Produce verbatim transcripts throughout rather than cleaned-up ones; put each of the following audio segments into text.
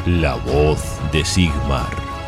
La voz de Sigmar.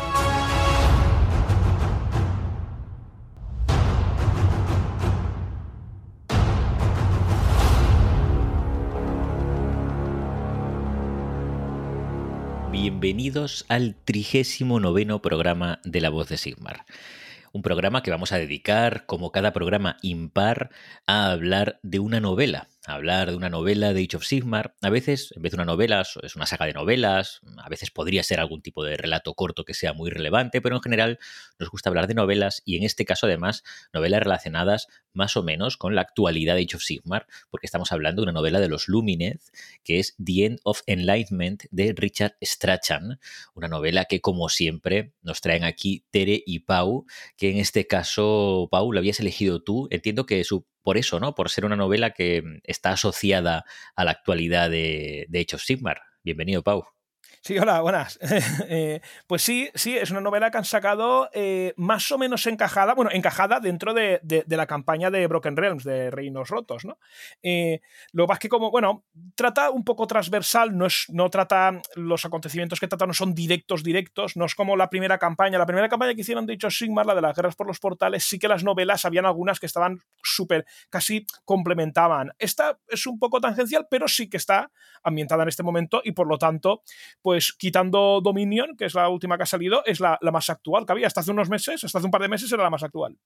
Bienvenidos al trigésimo noveno programa de La voz de Sigmar. Un programa que vamos a dedicar, como cada programa impar, a hablar de una novela. A hablar de una novela de Age of Sigmar. A veces, en vez de una novela, es una saga de novelas. A veces podría ser algún tipo de relato corto que sea muy relevante, pero en general nos gusta hablar de novelas y en este caso, además, novelas relacionadas más o menos con la actualidad de Age of Sigmar, porque estamos hablando de una novela de los Lumineth, que es The End of Enlightenment de Richard Strachan. Una novela que, como siempre, nos traen aquí Tere y Pau, que en este caso, Pau, la habías elegido tú. Entiendo que su, por eso, ¿no? Por ser una novela que está asociada a la actualidad de, de Age of Sigmar. Bienvenido, Pau. Sí, hola, buenas. eh, pues sí, sí, es una novela que han sacado eh, más o menos encajada, bueno, encajada dentro de, de, de la campaña de Broken Realms, de Reinos Rotos, ¿no? Eh, lo más que como, bueno, trata un poco transversal, no, es, no trata, los acontecimientos que trata no son directos, directos, no es como la primera campaña. La primera campaña que hicieron de Age of Sigmar, la de las guerras por los portales, sí que las novelas, habían algunas que estaban súper, casi complementaban. Esta es un poco tangencial, pero sí que está ambientada en este momento y por lo tanto, pues pues quitando Dominion, que es la última que ha salido, es la, la más actual que había. Hasta hace unos meses, hasta hace un par de meses era la más actual.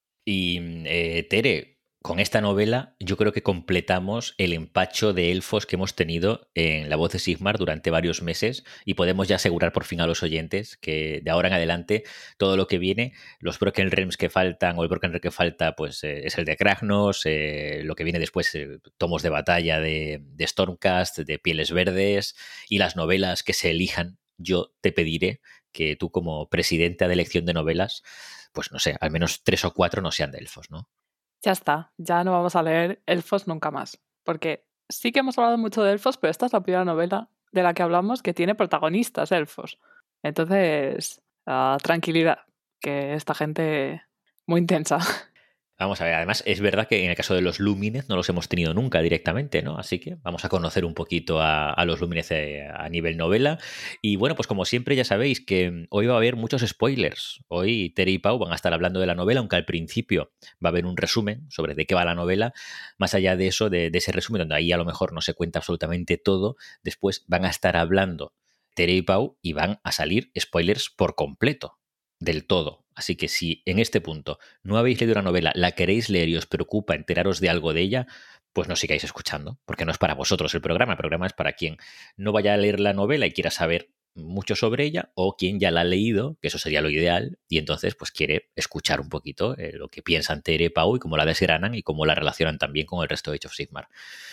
Y eh, Tere, con esta novela yo creo que completamos el empacho de elfos que hemos tenido en La voz de Sigmar durante varios meses y podemos ya asegurar por fin a los oyentes que de ahora en adelante todo lo que viene, los Broken Realms que faltan o el Broken Realm que falta, pues eh, es el de Kragnos, eh, lo que viene después, eh, tomos de batalla de, de Stormcast, de Pieles Verdes y las novelas que se elijan. Yo te pediré que tú, como presidenta de elección de novelas, pues no sé, al menos tres o cuatro no sean de elfos, ¿no? Ya está, ya no vamos a leer elfos nunca más. Porque sí que hemos hablado mucho de elfos, pero esta es la primera novela de la que hablamos que tiene protagonistas elfos. Entonces, uh, tranquilidad, que esta gente muy intensa. Vamos a ver, además es verdad que en el caso de los Lumineth no los hemos tenido nunca directamente, ¿no? Así que vamos a conocer un poquito a, a los Lumineth a nivel novela. Y bueno, pues como siempre ya sabéis que hoy va a haber muchos spoilers. Hoy Tere y Pau van a estar hablando de la novela, aunque al principio va a haber un resumen sobre de qué va la novela. Más allá de eso, de, de ese resumen, donde ahí a lo mejor no se cuenta absolutamente todo, después van a estar hablando Tere y Pau y van a salir spoilers por completo, del todo. Así que si en este punto no habéis leído una novela, la queréis leer y os preocupa enteraros de algo de ella, pues no sigáis escuchando, porque no es para vosotros el programa. El programa es para quien no vaya a leer la novela y quiera saber mucho sobre ella, o quien ya la ha leído, que eso sería lo ideal, y entonces pues quiere escuchar un poquito eh, lo que piensan Tere, Pau y cómo la desgranan y cómo la relacionan también con el resto de Age of Sigmar.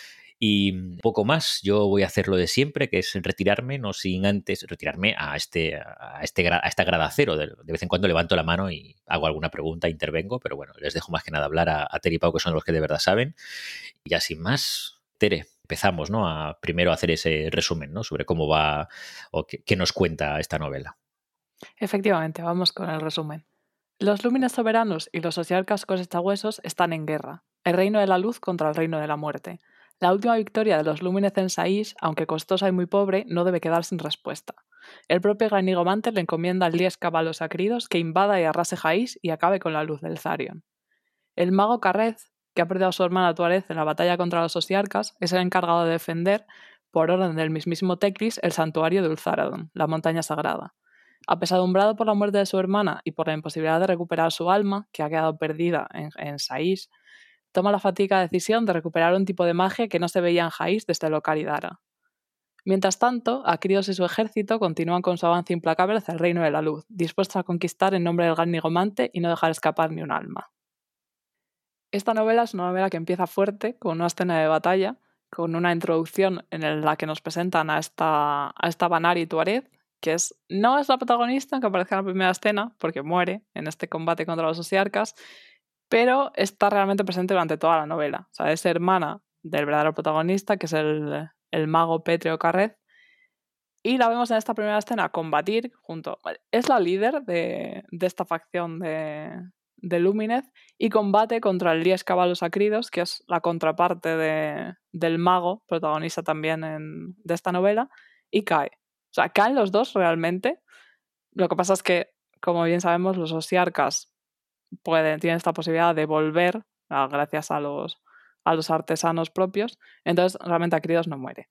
Y poco más, yo voy a hacer lo de siempre, que es retirarme, no sin antes retirarme a este a, este, a esta grada cero. De, de vez en cuando levanto la mano y hago alguna pregunta, intervengo, pero bueno, les dejo más que nada hablar a, a Tere y Pau, que son los que de verdad saben. Y ya sin más, Tere, empezamos, ¿no? A primero hacer ese resumen, ¿no? Sobre cómo va o qué, qué nos cuenta esta novela. Efectivamente, vamos con el resumen. Los Lúmines soberanos y los sociarcas cosechahuesos están en guerra. El reino de la luz contra el reino de la muerte. La última victoria de los Lúmines en Saís, aunque costosa y muy pobre, no debe quedar sin respuesta. El propio Ganigomante le encomienda al diez caballos acridos que invada y arrase Jaís y acabe con la luz del Zarion. El mago Carrez, que ha perdido a su hermana Tuarez en la batalla contra los Osiarcas, es el encargado de defender, por orden del mismísimo Teclis, el santuario de Ulzaradon, la montaña sagrada. Apesadumbrado por la muerte de su hermana y por la imposibilidad de recuperar su alma, que ha quedado perdida en, en Saís, toma la fatídica decisión de recuperar un tipo de magia que no se veía en Jaís desde Locaridara. Mientras tanto, Acridos y su ejército continúan con su avance implacable hacia el reino de la luz, dispuestos a conquistar en nombre del gran nigomante y no dejar escapar ni un alma. Esta novela es una novela que empieza fuerte, con una escena de batalla, con una introducción en la que nos presentan a esta, a esta Banari Tuarez, que es, no es la protagonista que aparece en la primera escena, porque muere en este combate contra los Osiarcas, pero está realmente presente durante toda la novela. O sea, es hermana del verdadero protagonista, que es el, el mago Pétreo Carrez, y la vemos en esta primera escena combatir junto... Es la líder de, de esta facción de, de Lumineth y combate contra el diez caballos acridos, que es la contraparte de, del mago, protagonista también en, de esta novela, y cae. O sea, caen los dos realmente. Lo que pasa es que, como bien sabemos, los osiarcas pueden, tienen esta posibilidad de volver a, gracias a los, a los artesanos propios. Entonces, realmente Acridos no muere.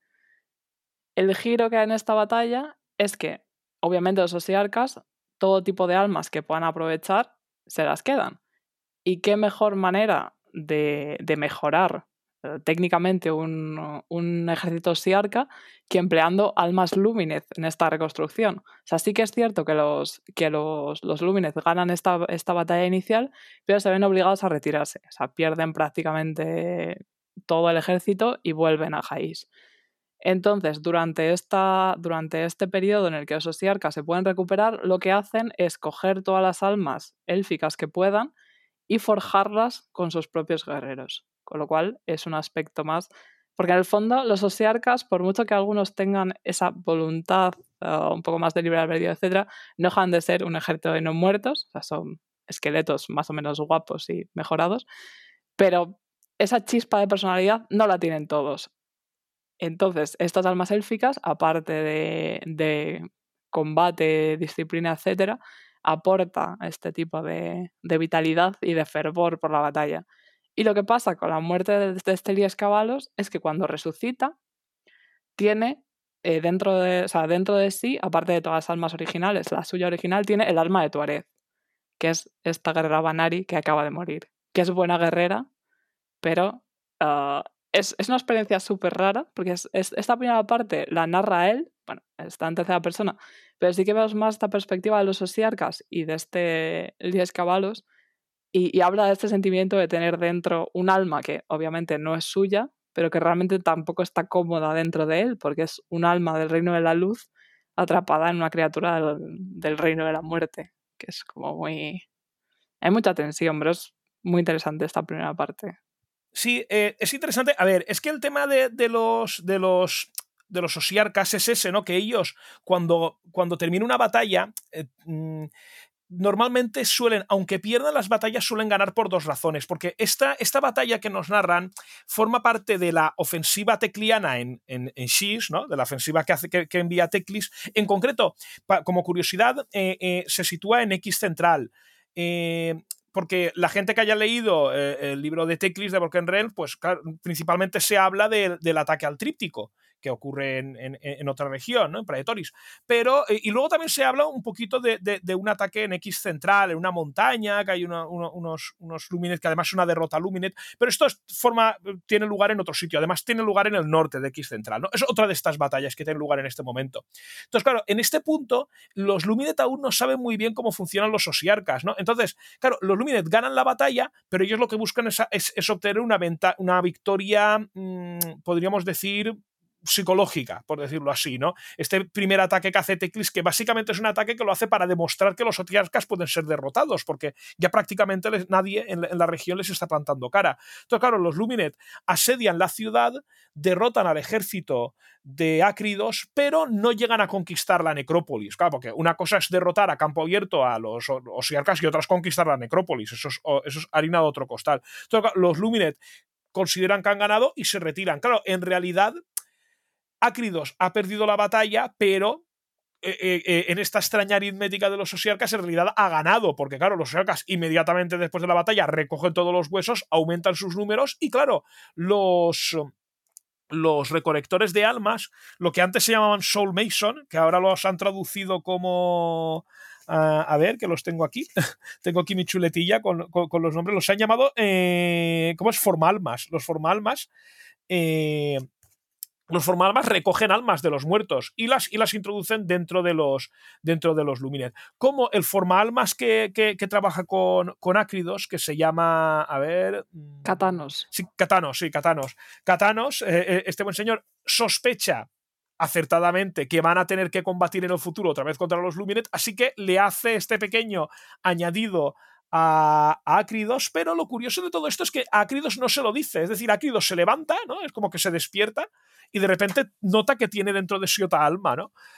El giro que hay en esta batalla es que, obviamente, los osiarcas, todo tipo de almas que puedan aprovechar, se las quedan. ¿Y qué mejor manera de, de mejorar eh, técnicamente un, un ejército osiarca que empleando almas Lumineth en esta reconstrucción? O sea, sí que es cierto que los, que los, los Lumineth ganan esta, esta batalla inicial, pero se ven obligados a retirarse. O sea, pierden prácticamente todo el ejército y vuelven a Jais. Entonces, durante, esta, durante este periodo en el que los osiarcas se pueden recuperar, lo que hacen es coger todas las almas élficas que puedan y forjarlas con sus propios guerreros. Con lo cual es un aspecto más... Porque en el fondo los osiarcas, por mucho que algunos tengan esa voluntad uh, un poco más de libre albedrío, etcétera, no dejan de ser un ejército de no muertos, o sea, son esqueletos más o menos guapos y mejorados, pero esa chispa de personalidad no la tienen todos. Entonces, estas almas élficas, aparte de, de combate, disciplina, etcétera, aporta este tipo de, de vitalidad y de fervor por la batalla. Y lo que pasa con la muerte de, de Stelias Caballos es que cuando resucita, tiene eh, dentro, de, o sea, dentro de sí, aparte de todas las almas originales, la suya original tiene el alma de Tuareg, que es esta guerrera Vanari que acaba de morir, que es buena guerrera, pero... Uh, Es, es una experiencia súper rara, porque es, es, esta primera parte la narra él, bueno, está en tercera persona, pero sí que vemos más esta perspectiva de los osiarcas y de este Lies Caballos, y, y habla de este sentimiento de tener dentro un alma que obviamente no es suya, pero que realmente tampoco está cómoda dentro de él, porque es un alma del reino de la luz atrapada en una criatura del, del reino de la muerte, que es como muy... Hay mucha tensión, pero es muy interesante esta primera parte. Sí, eh, es interesante. A ver, es que el tema de, de los de los de los osiarcas es ese, ¿no? Que ellos, cuando, cuando termina una batalla, eh, mmm, normalmente suelen, aunque pierdan las batallas, suelen ganar por dos razones. Porque esta, esta batalla que nos narran forma parte de la ofensiva tecliana en, en, en Shis, ¿no? De la ofensiva que, hace, que, que envía Teclis. En concreto, pa, como curiosidad, eh, eh, se sitúa en X Central. Eh, porque la gente que haya leído eh, el libro de Teclis de Broken Realm, pues claro, principalmente se habla de, del ataque al tríptico, que ocurre en, en, en otra región, ¿no? En Praetoris. Pero, eh, y luego también se habla un poquito de, de, de un ataque en X Central, en una montaña, que hay una, uno, unos, unos Luminet, que además es una derrota Luminet, pero esto es, forma, tiene lugar en otro sitio, además tiene lugar en el norte de X Central, ¿no? Es otra de estas batallas que tienen lugar en este momento. Entonces, claro, en este punto, los Luminet aún no saben muy bien cómo funcionan los osiarcas, ¿no? Entonces, claro, los Luminet ganan la batalla, pero ellos lo que buscan es, es, es obtener una, venta, una victoria, mmm, podríamos decir, psicológica, por decirlo así, ¿no? Este primer ataque que hace Teclis, que básicamente es un ataque que lo hace para demostrar que los osiarcas pueden ser derrotados, porque ya prácticamente les, nadie en, en la región les está plantando cara. Entonces, claro, los Luminet asedian la ciudad, derrotan al ejército de Acridos, pero no llegan a conquistar la necrópolis. Claro, porque una cosa es derrotar a campo abierto a los osiarcas y otra es conquistar la necrópolis. Eso es, eso es harina de otro costal. Entonces, claro, los Luminet consideran que han ganado y se retiran. Claro, en realidad Acridos ha perdido la batalla, pero eh, eh, en esta extraña aritmética de los osiarcas en realidad ha ganado, porque claro, los osiarcas inmediatamente después de la batalla recogen todos los huesos, aumentan sus números y claro, los... los recolectores de almas, lo que antes se llamaban Soul Mason, que ahora los han traducido como... Uh, a ver, que los tengo aquí. Tengo aquí mi chuletilla con, con, con los nombres. Los han llamado... Eh, ¿Cómo es? Formalmas. Los formalmas... Eh, los formalmas recogen almas de los muertos y las, y las introducen dentro de los, dentro de los Luminet. Como el formalmas que, que, que trabaja con, con Acridos, que se llama, a ver... Catanos. Sí, Catanos, sí, Catanos. Catanos, eh, este buen señor, sospecha acertadamente que van a tener que combatir en el futuro otra vez contra los Luminet, así que le hace este pequeño añadido a, a Acridos, pero lo curioso de todo esto es que a Acridos no se lo dice, es decir, Acridos se levanta, ¿no? Es como que se despierta y de repente nota que tiene dentro de sí otra alma, ¿no?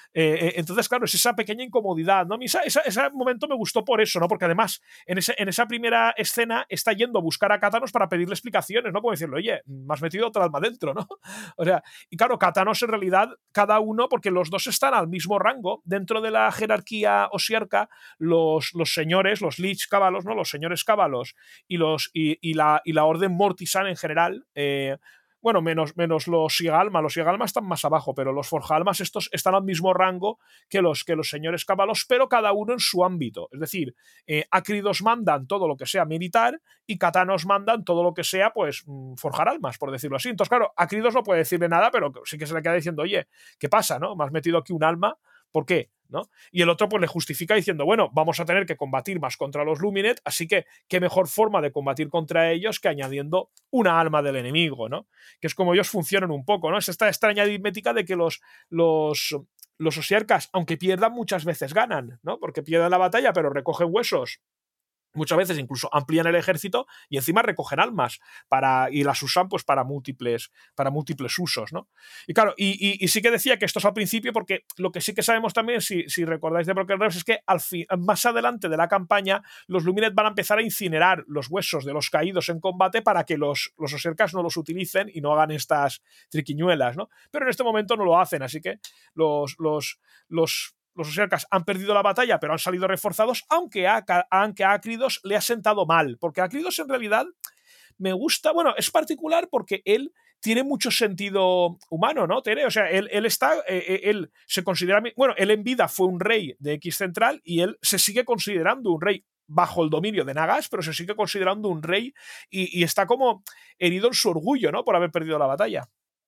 Eh, entonces, claro, es esa pequeña incomodidad, ¿no? A mí esa, esa, ese momento me gustó por eso, ¿no? Porque además, en, ese, en esa primera escena está yendo a buscar a Cátanos para pedirle explicaciones, ¿no? Como decirle, oye, me has metido otra alma dentro, ¿no? O sea, y claro, Cátanos en realidad, cada uno, porque los dos están al mismo rango, dentro de la jerarquía osiarca, los, los señores, los Lich Caballos, ¿no? Los señores Caballos y, los, y, y, la, y la Orden Mortisan en general, eh, bueno, menos, menos los Sigalma. Los Sigalma están más abajo, pero los Forjalmas estos están al mismo rango que los, que los señores Caballos, pero cada uno en su ámbito. Es decir, eh, Ácridos mandan todo lo que sea militar y Cátanos mandan todo lo que sea, pues, forjar almas, por decirlo así. Entonces, claro, Ácridos no puede decirle nada, pero sí que se le queda diciendo, oye, ¿qué pasa, no? Me has metido aquí un alma, ¿por qué? ¿No? Y el otro pues le justifica diciendo, bueno, vamos a tener que combatir más contra los Luminet, así que qué mejor forma de combatir contra ellos que añadiendo una alma del enemigo, ¿no? Que es como ellos funcionan un poco, ¿no? Es esta extraña aritmética de que los, los, los osiarcas, aunque pierdan, muchas veces ganan, ¿no? Porque pierden la batalla, pero recogen huesos. Muchas veces incluso amplían el ejército y encima recogen almas para, y las usan pues para múltiples, para múltiples usos, ¿no? Y claro, y, y, y sí que decía que esto es al principio, porque lo que sí que sabemos también, si, si recordáis de Broken Realms, es que al fin, más adelante de la campaña los Luminet van a empezar a incinerar los huesos de los caídos en combate para que los, los osiarcas no los utilicen y no hagan estas triquiñuelas, ¿no? Pero en este momento no lo hacen, así que los, los, los Los osiarcas han perdido la batalla, pero han salido reforzados, aunque a, aunque a Ácridos le ha sentado mal, porque Ácridos en realidad me gusta, bueno, es particular porque él tiene mucho sentido humano, ¿no, Tere? O sea, él, él está, eh, él se considera, bueno, él en vida fue un rey de X Central y él se sigue considerando un rey bajo el dominio de Nagas, pero se sigue considerando un rey y, y está como herido en su orgullo, ¿no? Por haber perdido la batalla.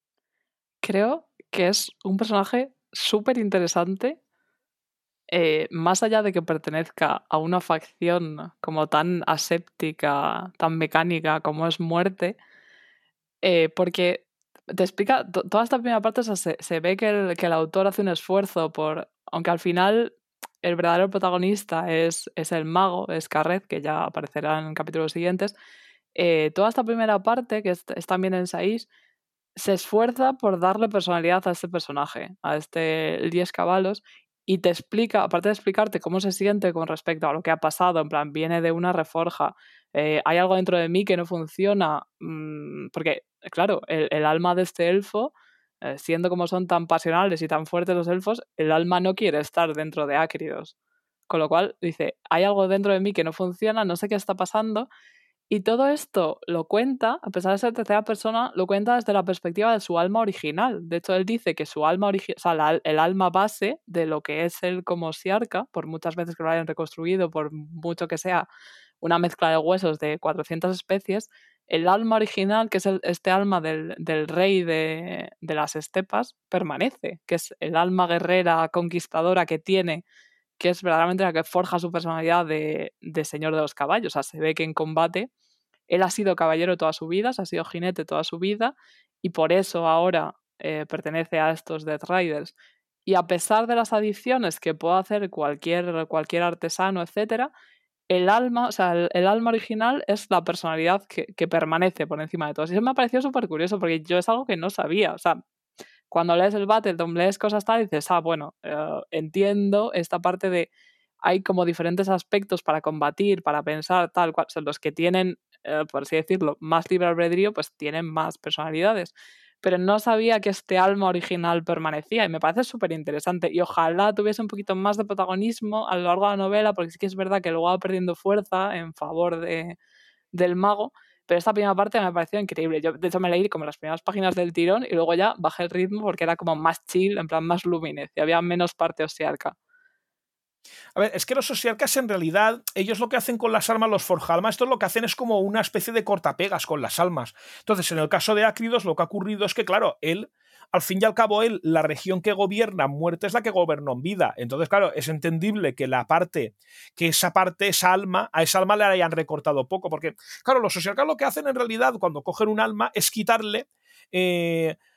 Creo que es un personaje súper interesante. Eh, más allá de que pertenezca a una facción como tan aséptica, tan mecánica como es Muerte, eh, porque te explica, to- toda esta primera parte, o sea, se, se ve que el, que el autor hace un esfuerzo por, aunque al final el verdadero protagonista es, es el mago, es Carred, que ya aparecerá en capítulos siguientes, eh, toda esta primera parte, que es, es también en Saiz, se esfuerza por darle personalidad a este personaje, a este Lies Caballos, y te explica, aparte de explicarte cómo se siente con respecto a lo que ha pasado, en plan, viene de una reforja, eh, hay algo dentro de mí que no funciona, mmm, porque, claro, el, el alma de este elfo, eh, siendo como son tan pasionales y tan fuertes los elfos, el alma no quiere estar dentro de Ácridos. Con lo cual, dice, hay algo dentro de mí que no funciona, no sé qué está pasando, y todo esto lo cuenta, a pesar de ser tercera persona, lo cuenta desde la perspectiva de su alma original. De hecho, él dice que su alma original, o sea, la, el alma base de lo que es él como Siarca, por muchas veces que lo hayan reconstruido, por mucho que sea una mezcla de huesos de cuatrocientas especies, el alma original, que es el, este alma del, del rey de, de las estepas, permanece, que es el alma guerrera, conquistadora que tiene, que es verdaderamente la que forja su personalidad de, de señor de los caballos. O sea, se ve que en combate él ha sido caballero toda su vida, se ha sido jinete toda su vida, y por eso ahora eh, pertenece a estos Death Riders. Y a pesar de las adiciones que pueda hacer cualquier, cualquier artesano, etcétera, el alma, o sea, el, el alma original es la personalidad que, que permanece por encima de todos. Y eso me ha parecido súper curioso, porque yo es algo que no sabía. O sea, cuando lees el Battletome, lees cosas tal, y dices, ah, bueno, eh, entiendo esta parte de hay como diferentes aspectos para combatir, para pensar, tal cual. O sea, los que tienen, eh, por así decirlo, más libre albedrío, pues tienen más personalidades. Pero no sabía que este alma original permanecía y me parece súper interesante. Y ojalá tuviese un poquito más de protagonismo a lo largo de la novela, porque sí que es verdad que luego va perdiendo fuerza en favor de, del mago. Pero esta primera parte me pareció increíble. Yo, de hecho, me leí como las primeras páginas del tirón y luego ya bajé el ritmo porque era como más chill, en plan más luminez, y había menos parte osiarca. A ver, es que los osiarcas en realidad, ellos lo que hacen con las almas, los forjalmas, esto lo que hacen es como una especie de cortapegas con las almas. Entonces, en el caso de Ácridos, lo que ha ocurrido es que, claro, él, al fin y al cabo, él, la región que gobierna en muerte es la que gobernó en vida. Entonces, claro, es entendible que la parte, que esa parte, esa alma, a esa alma le hayan recortado poco, porque, claro, los osiarcas lo que hacen en realidad cuando cogen un alma es quitarle... Eh,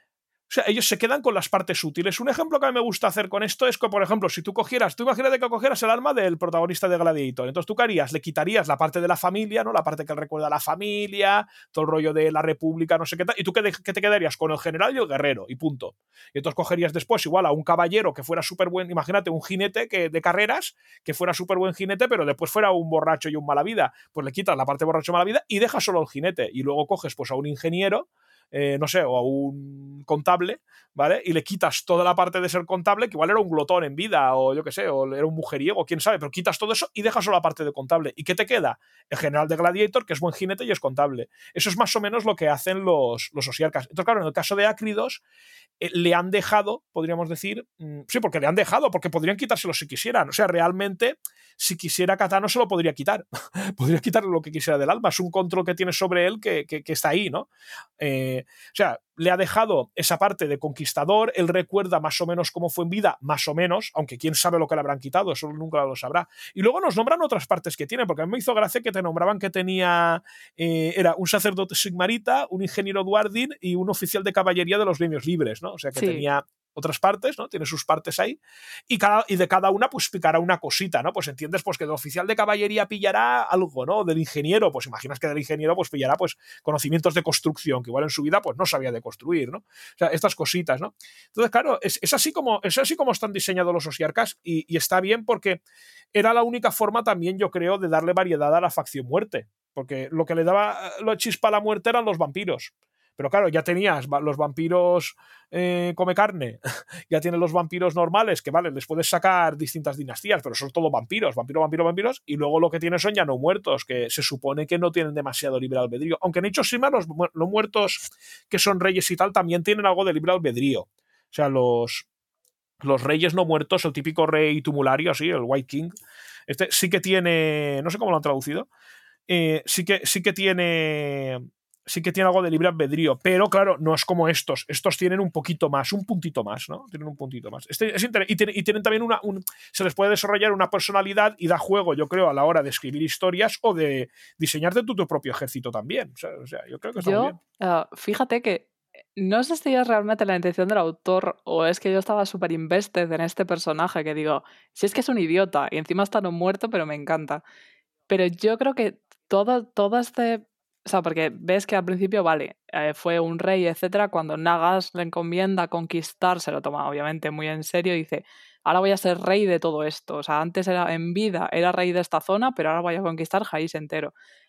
O sea, ellos se quedan con las partes útiles. Un ejemplo que a mí me gusta hacer con esto es que, por ejemplo, si tú cogieras, tú imagínate que cogieras el alma del protagonista de Gladiator. Entonces, ¿tú qué harías? Le quitarías la parte de la familia, ¿no? La parte que él recuerda a la familia, todo el rollo de la república, no sé qué tal. ¿Y tú qué, qué te quedarías? Con el general y el guerrero, y punto. Y entonces cogerías después igual a un caballero que fuera súper buen, imagínate, un jinete que, de carreras, que fuera súper buen jinete, pero después fuera un borracho y un mala vida. Pues le quitas la parte borracho y mala vida y dejas solo el jinete. Y luego coges pues a un ingeniero, Eh, no sé, o a un contable, ¿vale? Y le quitas toda la parte de ser contable, que igual era un glotón en vida, o yo qué sé, o era un mujeriego, quién sabe, pero quitas todo eso y dejas solo la parte de contable. ¿Y qué te queda? El general de Gladiator, que es buen jinete y es contable. Eso es más o menos lo que hacen los, los osiarcas. Entonces, claro, en el caso de Acridos, eh, le han dejado, podríamos decir, mmm, sí, porque le han dejado, porque podrían quitárselo si quisieran. O sea, realmente, si quisiera Catano se lo podría quitar. Podría quitarle lo que quisiera del alma. Es un control que tiene sobre él que, que, que está ahí, ¿no? Eh, o sea, le ha dejado esa parte de conquistador, él recuerda más o menos cómo fue en vida, más o menos, aunque quién sabe lo que le habrán quitado, eso nunca lo sabrá. Y luego nos nombran otras partes que tiene, porque a mí me hizo gracia que te nombraban que tenía, eh, era un sacerdote sigmarita, un ingeniero duardin y un oficial de caballería de los gremios libres, ¿no? O sea que sí. Tenía otras partes, ¿no? Tiene sus partes ahí, y, cada, y de cada una pues picará una cosita, ¿no? Pues entiendes pues que del oficial de caballería pillará algo, ¿no? Del ingeniero, pues imaginas que del ingeniero pues pillará pues conocimientos de construcción, que igual en su vida pues no sabía de construir, ¿no? O sea, estas cositas, ¿no? Entonces, claro, es, es, así, como, es así como están diseñados los osiarcas, y, y está bien porque era la única forma también, yo creo, de darle variedad a la facción muerte, porque lo que le daba la chispa a la muerte eran los vampiros. Pero claro, ya tenías los vampiros eh, come carne, ya tienes los vampiros normales, que vale, les puedes sacar distintas dinastías, pero son todo vampiros, vampiros, vampiros, vampiros, y luego lo que tienes son ya no muertos, que se supone que no tienen demasiado libre albedrío. Aunque en Age of Sigmar los, los muertos que son reyes y tal también tienen algo de libre albedrío. O sea, los, los reyes no muertos, el típico rey tumulario, así, el White King, este sí que tiene, no sé cómo lo han traducido, eh, sí que, sí que tiene... sí que tiene algo de libre albedrío, pero claro, no es como estos. Estos tienen un poquito más, un puntito más, ¿no? Tienen un puntito más. Este es inter- y, tienen, y tienen también una... Un, se les puede desarrollar una personalidad y da juego, yo creo, a la hora de escribir historias o de diseñarte tu, tu propio ejército también. O sea, o sea, yo creo que está yo, muy bien. Uh, fíjate que no sé si es realmente la intención del autor o es que yo estaba súper invested en este personaje que digo, si es que es un idiota y encima está no muerto, pero me encanta. Pero yo creo que todo, todo este... O sea, porque ves que al principio, vale, eh, fue un rey, etcétera. Cuando Nagas le encomienda conquistar, se lo toma obviamente muy en serio y dice, ahora voy a ser rey de todo esto. O sea, antes era en vida, era rey de esta zona, pero ahora voy a conquistar Jaís entero.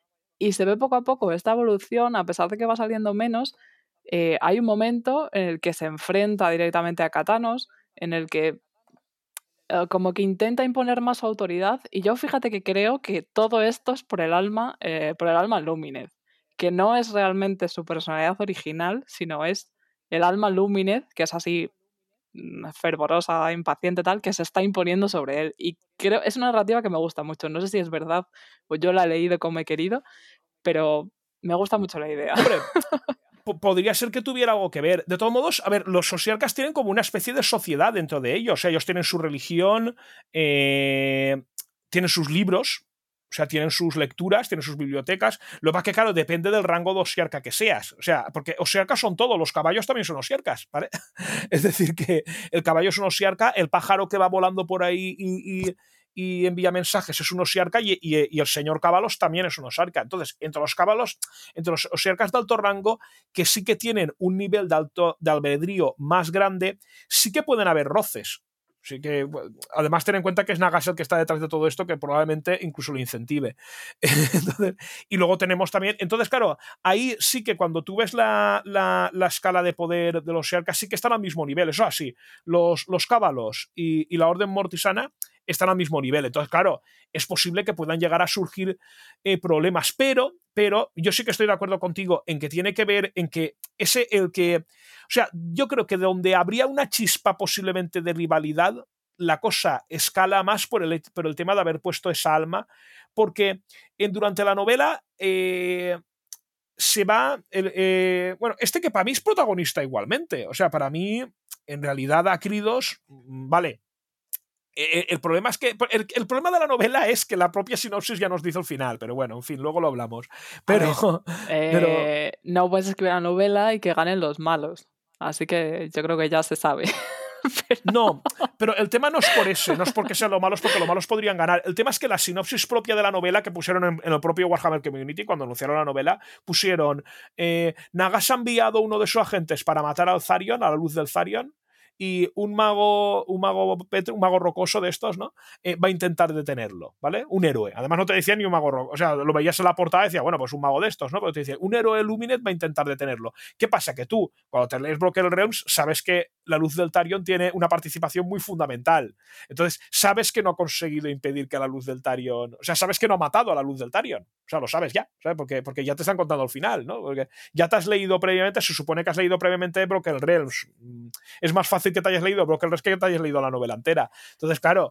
Y se ve poco a poco esta evolución, a pesar de que va saliendo menos, eh, hay un momento en el que se enfrenta directamente a Catanos, en el que Uh, como que intenta imponer más su autoridad, y yo fíjate que creo que todo esto es por el alma eh, por el alma Lumineth, que no es realmente su personalidad original, sino es el alma Lumineth, que es así fervorosa, impaciente, tal, que se está imponiendo sobre él, y creo es una narrativa que me gusta mucho. No sé si es verdad o yo la he leído como he querido, pero me gusta mucho la idea. Hombre, podría ser que tuviera algo que ver. De todos modos, a ver, los osiarcas tienen como una especie de sociedad dentro de ellos. O sea, ellos tienen su religión, eh, tienen sus libros, o sea, tienen sus lecturas, tienen sus bibliotecas. Lo que pasa es que, claro, depende del rango de osiarca que seas. O sea, porque osiarcas son todos, los caballos también son osiarcas, ¿vale? Es decir, que el caballo es un osiarca, el pájaro que va volando por ahí y... y y envía mensajes es un osiarca y, y, y el señor Cabalos también es un osiarca. Entonces, entre los Cabalos, entre los osiarcas de alto rango, que sí que tienen un nivel de, alto, de albedrío más grande, sí que pueden haber roces. Así que, además, ten en cuenta que es Nagas el que está detrás de todo esto, que probablemente incluso lo incentive. Entonces, y luego tenemos también... Entonces, claro, ahí sí que cuando tú ves la, la, la escala de poder de los osiarcas, sí que están al mismo nivel. Eso así, los, los Cabalos y, y la Orden Mortisana están al mismo nivel. Entonces, claro, es posible que puedan llegar a surgir eh, problemas, pero, pero yo sí que estoy de acuerdo contigo en que tiene que ver en que ese, el que... O sea, yo creo que donde habría una chispa posiblemente de rivalidad, la cosa escala más por el, por el tema de haber puesto esa alma, porque en, durante la novela... Eh, se va... El, eh, bueno, este que para mí es protagonista igualmente. O sea, para mí, en realidad, Acridos, vale... El problema es que el, el problema de la novela es que la propia sinopsis ya nos dice el final, pero bueno, en fin, luego lo hablamos. Pero, ver, eh, pero... no puedes escribir la novela y que ganen los malos. Así que yo creo que ya se sabe. Pero... No, pero el tema no es por eso, no es porque sean los malos, porque los malos podrían ganar. El tema es que la sinopsis propia de la novela que pusieron en, en el propio Warhammer Community, cuando anunciaron la novela, pusieron eh, Nagas ha enviado uno de sus agentes para matar al Tharion, a la luz del Tharion, y un mago, un mago, un mago rocoso de estos, ¿no? Eh, va a intentar detenerlo, ¿vale? Un héroe. Además no te decía ni un mago rocoso. O sea, lo veías en la portada y decía, bueno, pues un mago de estos, ¿no? Pero te dice, un héroe Luminet va a intentar detenerlo. ¿Qué pasa? Que tú, cuando te lees Broken Realms, sabes que la luz del Tharion tiene una participación muy fundamental. Entonces, sabes que no ha conseguido impedir que la luz del Tharion... O sea, sabes que no ha matado a la luz del Tharion. O sea, lo sabes ya, ¿sabes? Porque, porque ya te están contando el final, ¿no? Porque ya te has leído previamente, se supone que has leído previamente Broken Realms. Es más fácil que te hayas leído Broken Realms que te hayas leído la novela entera. Entonces, claro,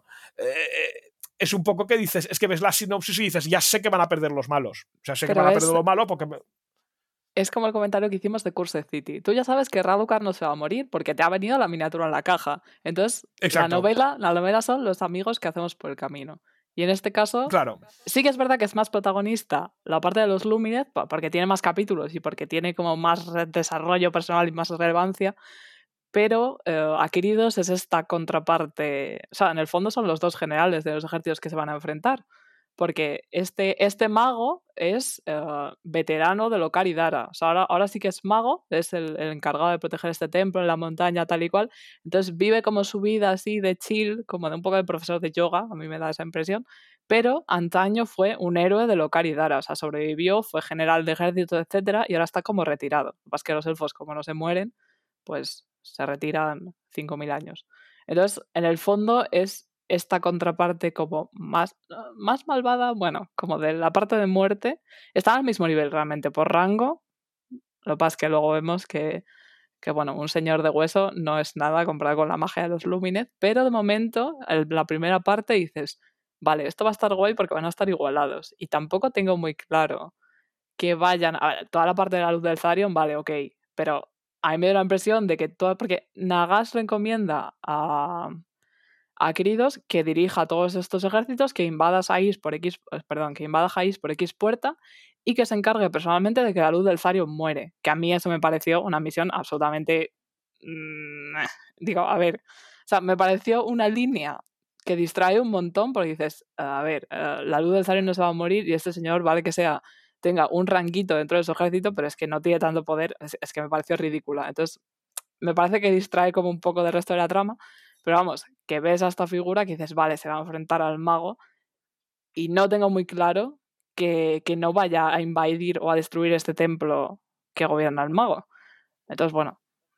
eh, es un poco que dices, es que ves la sinopsis y dices, ya sé que van a perder los malos. O sea, sé Pero que van a es, perder los malos porque... Me... Es como el comentario que hicimos de Cursed City. Tú ya sabes que Radukar no se va a morir porque te ha venido la miniatura en la caja. Entonces, Exacto. la novela, la novela son los amigos que hacemos por el camino. Y en este caso, claro. sí que es verdad que es más protagonista la parte de los Lumineth, porque tiene más capítulos y porque tiene como más desarrollo personal y más relevancia, pero eh, Aquiridos es esta contraparte. O sea, en el fondo son los dos generales de los ejércitos que se van a enfrentar. Porque este, este mago es uh, veterano de Lokar y Dara. O sea, ahora, ahora sí que es mago, es el, el encargado de proteger este templo en la montaña, tal y cual. Entonces vive como su vida así de chill, como de un poco de profesor de yoga, a mí me da esa impresión. Pero antaño fue un héroe de Lokar y Dara. O sea, sobrevivió, fue general de ejército, etcétera, y ahora está como retirado. Lo que pasa es que los elfos, como no se mueren, pues se retiran cinco mil años. Entonces, en el fondo es esta contraparte como más, más malvada, bueno, como de la parte de muerte, está al mismo nivel realmente por rango. Lo que pasa es que luego vemos que, que bueno, un señor de hueso no es nada comparado con la magia de los Lumineth, pero de momento, el, la primera parte dices, vale, esto va a estar guay porque van a estar igualados. Y tampoco tengo muy claro que vayan, a ver, toda la parte de la luz del Tharion, vale, ok, pero a mí me da la impresión de que todo, porque Nagas le encomienda a... a Queridos que dirija todos estos ejércitos, que invada Sais por X, perdón, que invada Sais por X puerta y que se encargue personalmente de que la luz del Tharion muere. Que a mí eso me pareció una misión absolutamente... Mmm, digo, a ver, o sea, me pareció una línea que distrae un montón porque dices, a ver, uh, la luz del Tharion no se va a morir y este señor vale que sea tenga un ranguito dentro de su ejército, pero es que no tiene tanto poder, es, es que me pareció ridícula. Entonces, me parece que distrae como un poco del resto de la trama. Pero vamos, que ves a esta figura que dices, vale, se va a enfrentar al mago y no tengo muy claro que, que no vaya a invadir o a destruir este templo que gobierna el mago. Entonces, bueno.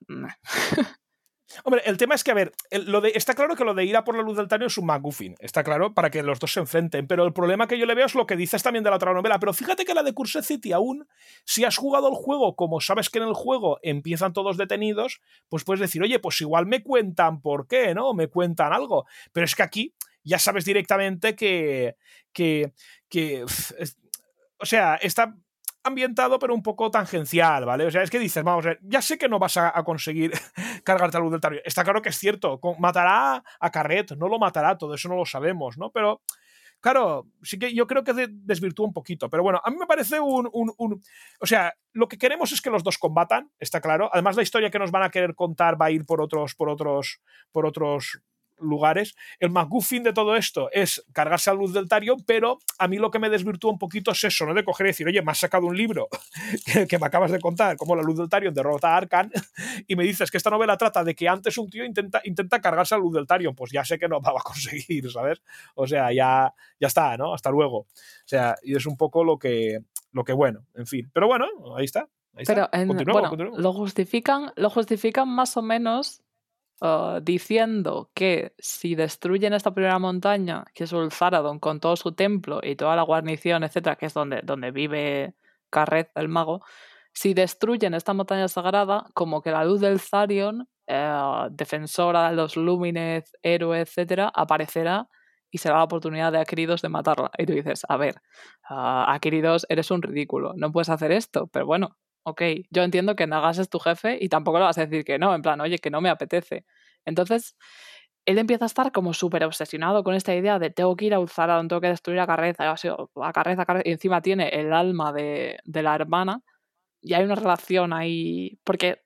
Hombre, el tema es que, a ver, el, lo de, está claro que lo de ir a por la luz del Tharion es un MacGuffin, está claro, para que los dos se enfrenten, pero el problema que yo le veo es lo que dices también de la otra novela, pero fíjate que la de Cursed City aún, si has jugado el juego, como sabes que en el juego empiezan todos detenidos, pues puedes decir, oye, pues igual me cuentan por qué, ¿no? Me cuentan algo, pero es que aquí ya sabes directamente que, que, que es, o sea, está ambientado pero un poco tangencial, ¿vale? O sea, es que dices, vamos a ver, ya sé que no vas a, a conseguir cargarte a la luz del Tharion. Está claro que es cierto, matará a Carret, no lo matará, todo eso no lo sabemos, ¿no? Pero, claro, sí que yo creo que desvirtúa un poquito, pero bueno, a mí me parece un, un, un... O sea, lo que queremos es que los dos combatan, está claro. Además, la historia que nos van a querer contar va a ir por otros, por otros, por otros lugares. El MacGuffin de todo esto es cargarse a la luz del Tharion, pero a mí lo que me desvirtúa un poquito es eso, ¿no? De coger y decir, oye, me has sacado un libro que, que me acabas de contar, como la luz del Tharion derrota a Arkan, y me dices que esta novela trata de que antes un tío intenta, intenta cargarse a la luz del Tharion, pues ya sé que no va a conseguir, ¿sabes? O sea, ya, ya está, ¿no? Hasta luego. O sea, y es un poco lo que, lo que bueno, en fin. Pero bueno, ahí está. Ahí Pero está. en, Continuemos, bueno, continuemos. lo justifican, lo justifican más o menos uh, diciendo que si destruyen esta primera montaña, que es Ulzaradon, con todo su templo y toda la guarnición, etcétera, que es donde, donde vive Carret, el mago, si destruyen esta montaña sagrada, como que la luz del Tharion, uh, defensora de los Lumineth, héroe, etcétera, aparecerá y será la oportunidad de Aquiridos de matarla. Y tú dices, a ver, uh, Aquiridos, eres un ridículo, no puedes hacer esto, pero bueno, ok, yo entiendo que Nagas es tu jefe y tampoco le vas a decir que no, en plan, oye, que no me apetece. Entonces, él empieza a estar como súper obsesionado con esta idea de tengo que ir a Ulzaradon, tengo que destruir a Carrez, a Carrez, a Carrez, y encima tiene el alma de, de la hermana, y hay una relación ahí, porque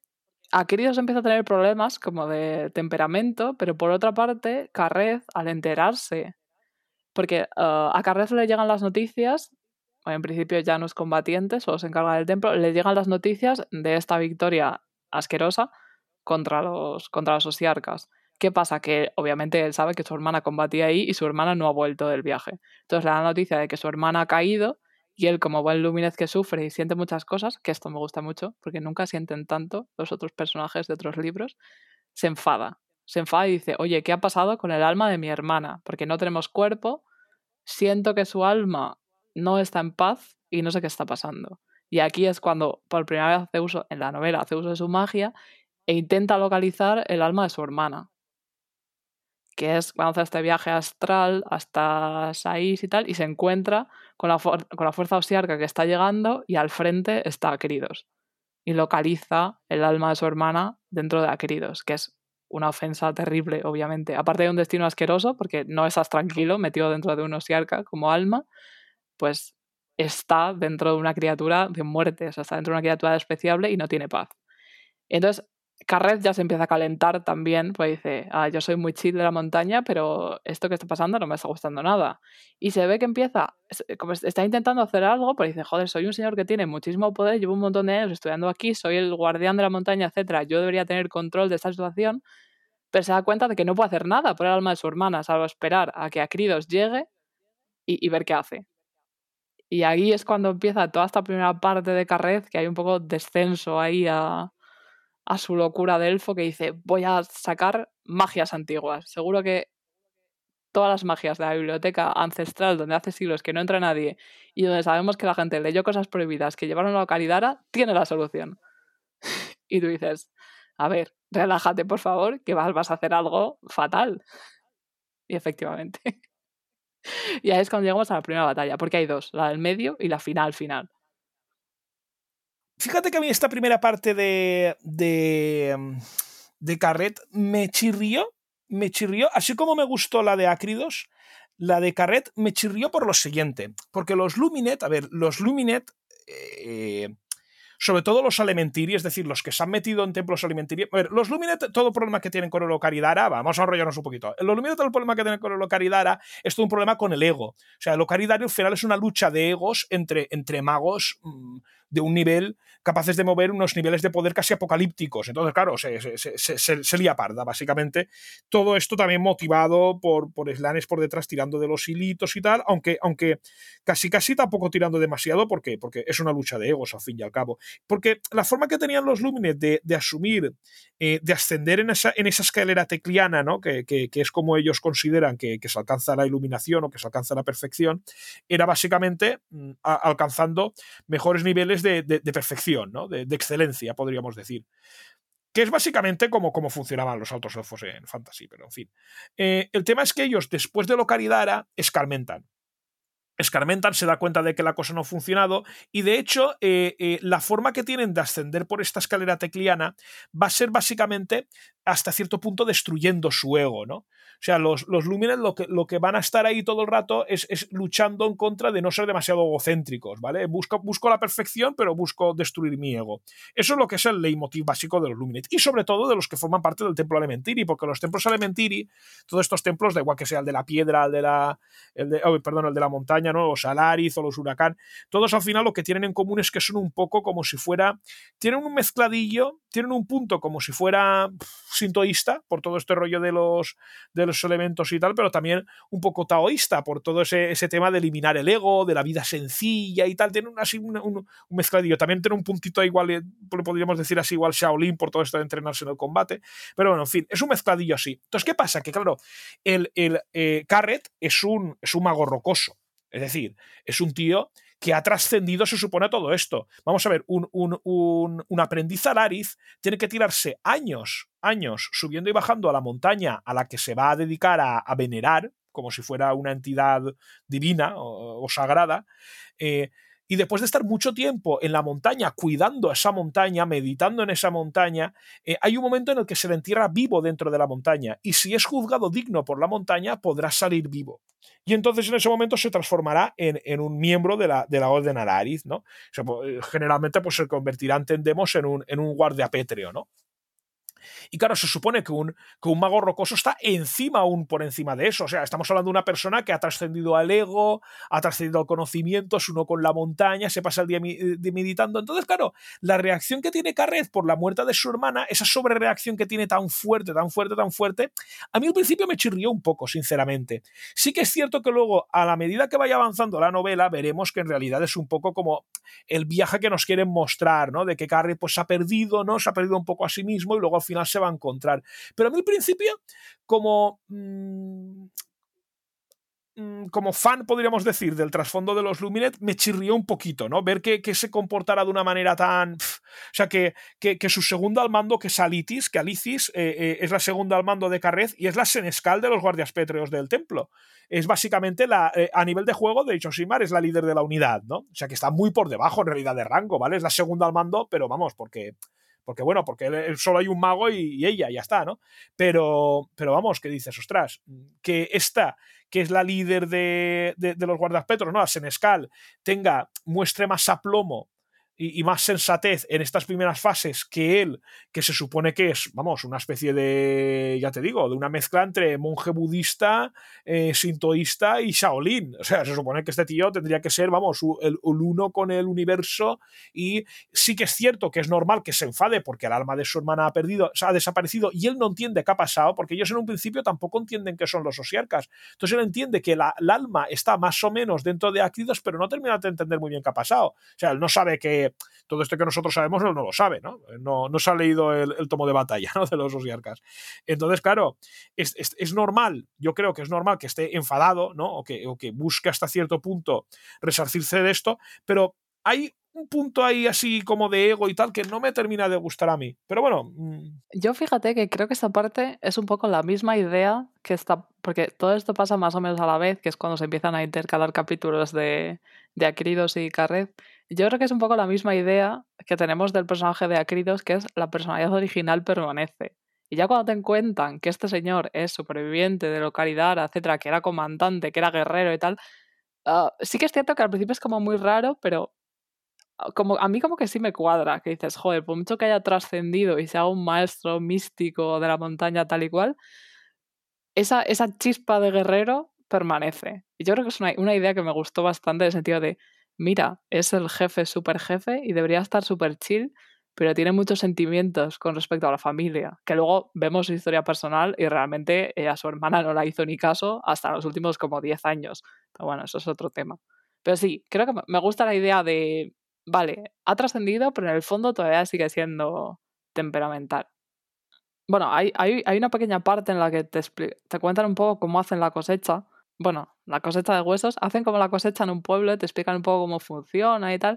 Akridos empieza a tener problemas como de temperamento, pero por otra parte, Karreth, al enterarse, porque uh, a Karreth le llegan las noticias, en principio ya no es combatiente, solo se encarga del templo, le llegan las noticias de esta victoria asquerosa contra los, contra los osiarcas. ¿Qué pasa? Que obviamente él sabe que su hermana combatía ahí y su hermana no ha vuelto del viaje. Entonces le da la noticia de que su hermana ha caído y él, como buen Lumineth que sufre y siente muchas cosas, que esto me gusta mucho porque nunca sienten tanto los otros personajes de otros libros, se enfada. Se enfada y dice, oye, ¿qué ha pasado con el alma de mi hermana? Porque no tenemos cuerpo, siento que su alma no está en paz y no sé qué está pasando. Y aquí es cuando por primera vez hace uso, en la novela, hace uso de su magia e intenta localizar el alma de su hermana, que es cuando hace este viaje astral hasta Sais y tal, y se encuentra con la, con la fuerza osiarca que está llegando y al frente está Akridos. Y localiza el alma de su hermana dentro de Akridos, que es una ofensa terrible, obviamente. Aparte de un destino asqueroso, porque no estás tranquilo metido dentro de un osiarca como alma, pues está dentro de una criatura de muerte, o sea, está dentro de una criatura despreciable y no tiene paz. Entonces, Karreth ya se empieza a calentar también, pues dice, ah, yo soy muy chill de la montaña, pero esto que está pasando no me está gustando nada. Y se ve que empieza, como está intentando hacer algo, pero dice, joder, soy un señor que tiene muchísimo poder, llevo un montón de años estudiando aquí, soy el guardián de la montaña, etcétera. Yo debería tener control de esta situación, pero se da cuenta de que no puede hacer nada por el alma de su hermana, salvo esperar a que Akridos llegue y, y ver qué hace. Y ahí es cuando empieza toda esta primera parte de Karreth, que hay un poco descenso ahí a... a su locura de elfo, que dice, voy a sacar magias antiguas. Seguro que todas las magias de la biblioteca ancestral, donde hace siglos que no entra nadie y donde sabemos que la gente leyó cosas prohibidas que llevaron a Ocarina, tiene la solución. Y tú dices, a ver, relájate por favor, que vas a hacer algo fatal. Y efectivamente. Y ahí es cuando llegamos a la primera batalla, porque hay dos, la del medio y la final final. Fíjate que a mí esta primera parte de, de, de Karreth me chirrió, me chirrió, así como me gustó la de Akridos, la de Karreth me chirrió por lo siguiente, porque los Lumineth, a ver, los Lumineth, eh, sobre todo los Alimentiri, es decir, los que se han metido en templos Alimentiri. A ver, los Lumineth, todo problema que tienen con el Ocaridara, vamos a enrollarnos un poquito. Los Lumineth, todo el problema que tienen con el Ocaridara es todo un problema con el ego. O sea, el Ocaridara al final es una lucha de egos entre, entre magos mmm, de un nivel capaces de mover unos niveles de poder casi apocalípticos. Entonces, claro, se, se, se, se, se lía parda, básicamente. Todo esto también motivado por, por Slanes por detrás tirando de los hilitos y tal, aunque, aunque casi casi tampoco tirando demasiado, ¿por qué? Porque es una lucha de egos, al fin y al cabo. Porque la forma que tenían los Lumineth de, de asumir, eh, de ascender en esa, en esa escalera tecliana, ¿no? que, que, que es como ellos consideran que, que se alcanza la iluminación o que se alcanza la perfección, era básicamente mm, a, alcanzando mejores niveles de, de, de perfección, ¿no? de, de excelencia, podríamos decir. Que es básicamente como, como funcionaban los altos elfos en Fantasy, pero en fin. Eh, el tema es que ellos, después de Ocaridara, escarmentan. Escarmentan, se da cuenta de que la cosa no ha funcionado y de hecho eh, eh, la forma que tienen de ascender por esta escalera tecliana va a ser básicamente hasta cierto punto destruyendo su ego, ¿no? O sea, los, los Lumineth lo que, lo que van a estar ahí todo el rato es, es luchando en contra de no ser demasiado egocéntricos, ¿vale? Busco, busco la perfección, pero busco destruir mi ego. Eso es lo que es el leitmotiv básico de los Lumineth y sobre todo de los que forman parte del templo Alimentiri, porque los templos Alimentiri, todos estos templos, da igual que sea el de la piedra, el de la, el de, oh, perdón, el de la montaña, ¿no? Los Alariz o los Huracán, todos al final lo que tienen en común es que son un poco como si fuera, tienen un mezcladillo, tienen un punto como si fuera pff, sintoísta por todo este rollo de los, de los elementos y tal, pero también un poco taoísta por todo ese, ese tema de eliminar el ego, de la vida sencilla y tal, tienen así un, un, un mezcladillo, también tiene un puntito igual, podríamos decir así igual Shaolin por todo esto de entrenarse en el combate, pero bueno, en fin, es un mezcladillo así. Entonces, ¿qué pasa? Que claro, el, el eh, Karreth es un, es un mago rocoso. Es decir, es un tío que ha trascendido, se supone, a todo esto. Vamos a ver, un, un, un, un aprendiz Alariz tiene que tirarse años, años subiendo y bajando a la montaña a la que se va a dedicar a, a venerar, como si fuera una entidad divina o, o sagrada, eh, y después de estar mucho tiempo en la montaña, cuidando esa montaña, meditando en esa montaña, eh, hay un momento en el que se le entierra vivo dentro de la montaña. Y si es juzgado digno por la montaña, podrá salir vivo. Y entonces en ese momento se transformará en, en un miembro de la, de la Orden Alariz, ¿no? O sea, pues, generalmente pues, se convertirá, entendemos, en un, en un guardia pétreo, ¿no? Y claro, se supone que un, que un mago rocoso está encima, aún por encima de eso. O sea, estamos hablando de una persona que ha trascendido al ego, ha trascendido al conocimiento, es uno con la montaña, se pasa el día meditando. Entonces, claro, la reacción que tiene Karreth por la muerte de su hermana, esa sobrereacción que tiene tan fuerte, tan fuerte, tan fuerte, a mí al principio me chirrió un poco, sinceramente. Sí que es cierto que luego, a la medida que vaya avanzando la novela, veremos que en realidad es un poco como el viaje que nos quieren mostrar, ¿no? De que Karreth pues se ha perdido, ¿no? Se ha perdido un poco a sí mismo y luego al final se va a encontrar. Pero a mí al principio, como mmm, como fan, podríamos decir, del trasfondo de los Luminet, me chirrió un poquito, ¿no? Ver que, que se comportara de una manera tan... Pff, o sea, que, que, que su segunda al mando, que es Alitis, que Alicis eh, eh, es la segunda al mando de Karreth y es la senescal de los guardias pétreos del templo. Es básicamente, la, eh, a nivel de juego, de hecho, Simar es la líder de la unidad, ¿no? O sea, que está muy por debajo, en realidad, de rango, ¿vale? Es la segunda al mando, pero vamos, porque... Porque bueno, porque solo hay un mago y, y ella, ya está, ¿no? Pero, pero vamos, que dices, ostras, que esta, que es la líder de, de, de los guardias petros, ¿no? La senescal, tenga, muestre más aplomo y, y más sensatez en estas primeras fases que él, que se supone que es, vamos, una especie de, ya te digo, de una mezcla entre monje budista, eh, sintoísta y Shaolin. O sea, se supone que este tío tendría que ser, vamos, el, el uno con el universo. Y sí que es cierto que es normal que se enfade porque el alma de su hermana ha perdido, o sea, ha desaparecido y él no entiende qué ha pasado, porque ellos en un principio tampoco entienden qué son los osiarcas. Entonces él entiende que la, el alma está más o menos dentro de Acridos, pero no termina de entender muy bien qué ha pasado. O sea, él no sabe que todo esto que nosotros sabemos, él no lo sabe, ¿no? No, no se ha leído el, el tomo de batalla, ¿no? De los osiarcas. Entonces, claro, es, es, es normal, yo creo que es normal que esté enfadado, ¿no? O que, o que busque hasta cierto punto resarcirse de esto, pero hay un punto ahí así como de ego y tal que no me termina de gustar a mí. Pero bueno... Mmm... Yo fíjate que creo que esta parte es un poco la misma idea que está... Porque todo esto pasa más o menos a la vez, que es cuando se empiezan a intercalar capítulos de, de Acridos y Karreth. Yo creo que es un poco la misma idea que tenemos del personaje de Acridos, que es la personalidad original permanece. Y ya cuando te cuentan que este señor es superviviente de localidad, etcétera, que era comandante, que era guerrero y tal, uh, sí que es cierto que al principio es como muy raro, pero... Como, a mí como que sí me cuadra, que dices, joder, por mucho que haya trascendido y sea un maestro místico de la montaña tal y cual, esa, esa chispa de guerrero permanece. Y yo creo que es una, una idea que me gustó bastante en el sentido de, mira, es el jefe super jefe y debería estar súper chill, pero tiene muchos sentimientos con respecto a la familia, que luego vemos su historia personal y realmente a su hermana no la hizo ni caso hasta los últimos como diez años. Pero bueno, eso es otro tema. Pero sí, creo que me gusta la idea de... Vale, ha trascendido, pero en el fondo todavía sigue siendo temperamental. Bueno, hay, hay, hay una pequeña parte en la que te, te cuentan un poco cómo hacen la cosecha. Bueno, la cosecha de huesos. Hacen como la cosecha en un pueblo, te explican un poco cómo funciona y tal.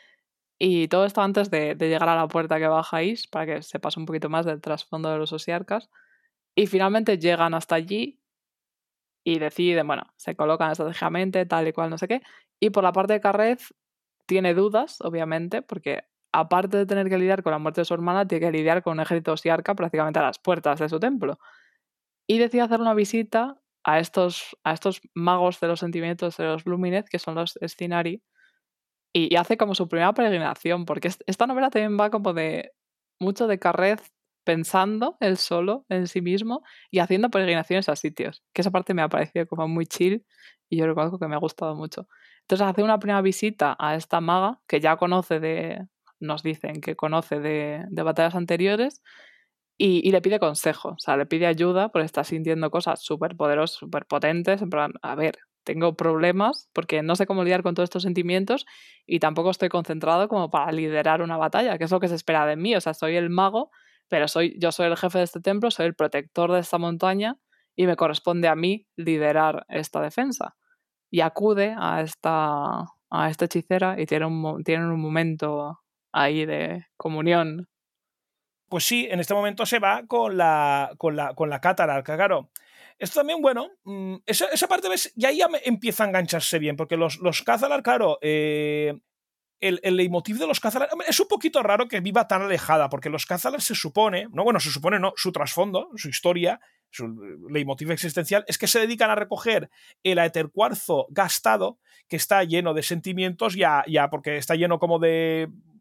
Y todo esto antes de, de llegar a la puerta que bajáis, para que sepas un poquito más del trasfondo de los osiarcas. Y finalmente llegan hasta allí y deciden, bueno, se colocan estratégicamente, tal y cual, no sé qué. Y por la parte de Karreth tiene dudas, obviamente, porque aparte de tener que lidiar con la muerte de su hermana, tiene que lidiar con un ejército osiarca prácticamente a las puertas de su templo. Y decide hacer una visita a estos, a estos magos de los sentimientos de los Lumineth, que son los Scinari, y, y hace como su primera peregrinación, porque esta novela también va como de mucho de Karreth pensando él solo en sí mismo y haciendo peregrinaciones a sitios, que esa parte me ha parecido como muy chill y yo reconozco que me ha gustado mucho. Entonces hace una primera visita a esta maga que ya conoce de, nos dicen que conoce de, de batallas anteriores y, y le pide consejo, o sea, le pide ayuda porque está sintiendo cosas súper poderosas, súper potentes, en plan, a ver, tengo problemas porque no sé cómo lidiar con todos estos sentimientos y tampoco estoy concentrado como para liderar una batalla, que es lo que se espera de mí, o sea, soy el mago, pero soy, yo soy el jefe de este templo, soy el protector de esta montaña y me corresponde a mí liderar esta defensa. Y acude a esta, a esta hechicera y tienen un, tienen un momento ahí de comunión. Pues sí, en este momento se va con la, con la, con la Catararca, claro. Esto también, bueno, esa, esa parte, ¿ves? Ya ya empieza a engancharse bien, porque los, los Cathalar, claro, eh, el, el leitmotiv de los Cathalar es un poquito raro que viva tan alejada, porque los Cathalar se supone, no, bueno, se supone no, su trasfondo, su historia, su leitmotiv existencial, es que se dedican a recoger el aetercuarzo gastado, que está lleno de sentimientos, ya, ya porque está lleno como de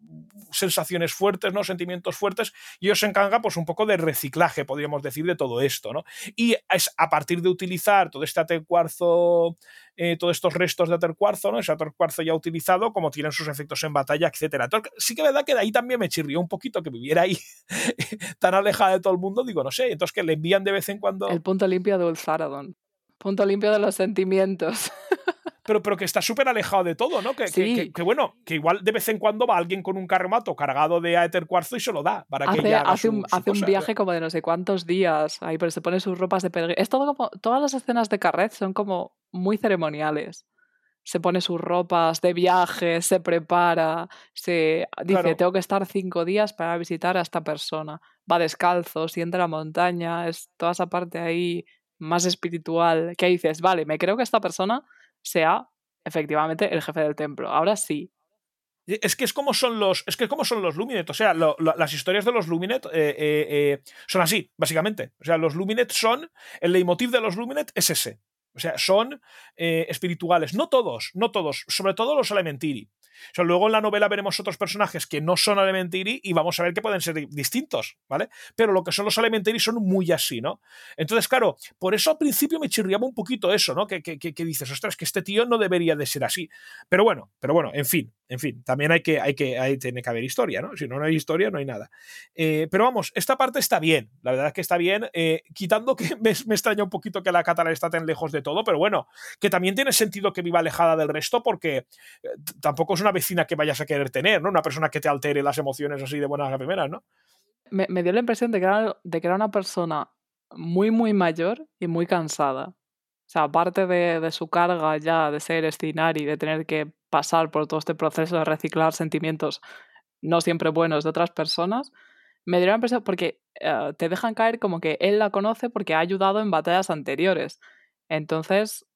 sensaciones fuertes, ¿no? Sentimientos fuertes, y ellos se encargan pues un poco de reciclaje, podríamos decir, de todo esto, ¿no? Y es a partir de utilizar todo este atercuarzo, eh, todos estos restos de atercuarzo, ¿no? Ese atercuarzo ya utilizado, como tienen sus efectos en batalla, etcétera. Entonces, sí que es verdad que de ahí también me chirrió un poquito que viviera ahí tan alejada de todo el mundo, digo, no sé, entonces que le envían de vez en cuando... El punto limpio de Ulzaradon. Punto limpio de los sentimientos. Pero, pero que está súper alejado de todo, ¿no? Que, Sí. que, que, que bueno, que igual de vez en cuando va alguien con un carromato cargado de Aether Cuarzo y se lo da para hace, que ella haga hace, su, un, su hace un cosa. viaje como de no sé cuántos días, ahí, pero se pone sus ropas de peregrino. Es todo como, todas las escenas de Carrez son como muy ceremoniales. Se pone sus ropas de viaje, se prepara, se dice, Claro. tengo que estar cinco días para visitar a esta persona. Va descalzo, siente la montaña, es toda esa parte ahí más espiritual, que dices, vale, me creo que esta persona sea efectivamente el jefe del templo. Ahora sí. Es que es como son los, es que como son los Luminet, o sea, lo, lo, las historias de los Luminet eh, eh, eh, son así, básicamente. O sea, los Luminet son, el leitmotiv de los Luminet es ese. O sea, son eh, espirituales. No todos, no todos, sobre todo los Elementiri. O sea, luego en la novela veremos otros personajes que no son Elementiri y vamos a ver que pueden ser distintos, ¿vale? Pero lo que son los Elementiri son muy así, ¿no? Entonces, claro, por eso al principio me chirriaba un poquito eso, ¿no? Que, que, que dices, ostras, que este tío no debería de ser así. Pero bueno, pero bueno, en fin, en fin, también hay que, hay que, hay, tiene que haber historia, ¿no? Si no, no hay historia, no hay nada. Eh, pero vamos, esta parte está bien, la verdad es que está bien, eh, quitando que me, me extraña un poquito que la Catalan está tan lejos de todo, pero bueno, que también tiene sentido que viva alejada del resto porque eh, tampoco es una vecina que vayas a querer tener, ¿no? Una persona que te altere las emociones así de buenas a primeras, ¿no? Me, me dio la impresión de que, era, de que era una persona muy, muy mayor y muy cansada. O sea, aparte de, de su carga ya de ser Scinari, de tener que pasar por todo este proceso de reciclar sentimientos no siempre buenos de otras personas, me dio la impresión porque uh, te dejan caer como que él la conoce porque ha ayudado en batallas anteriores. Entonces,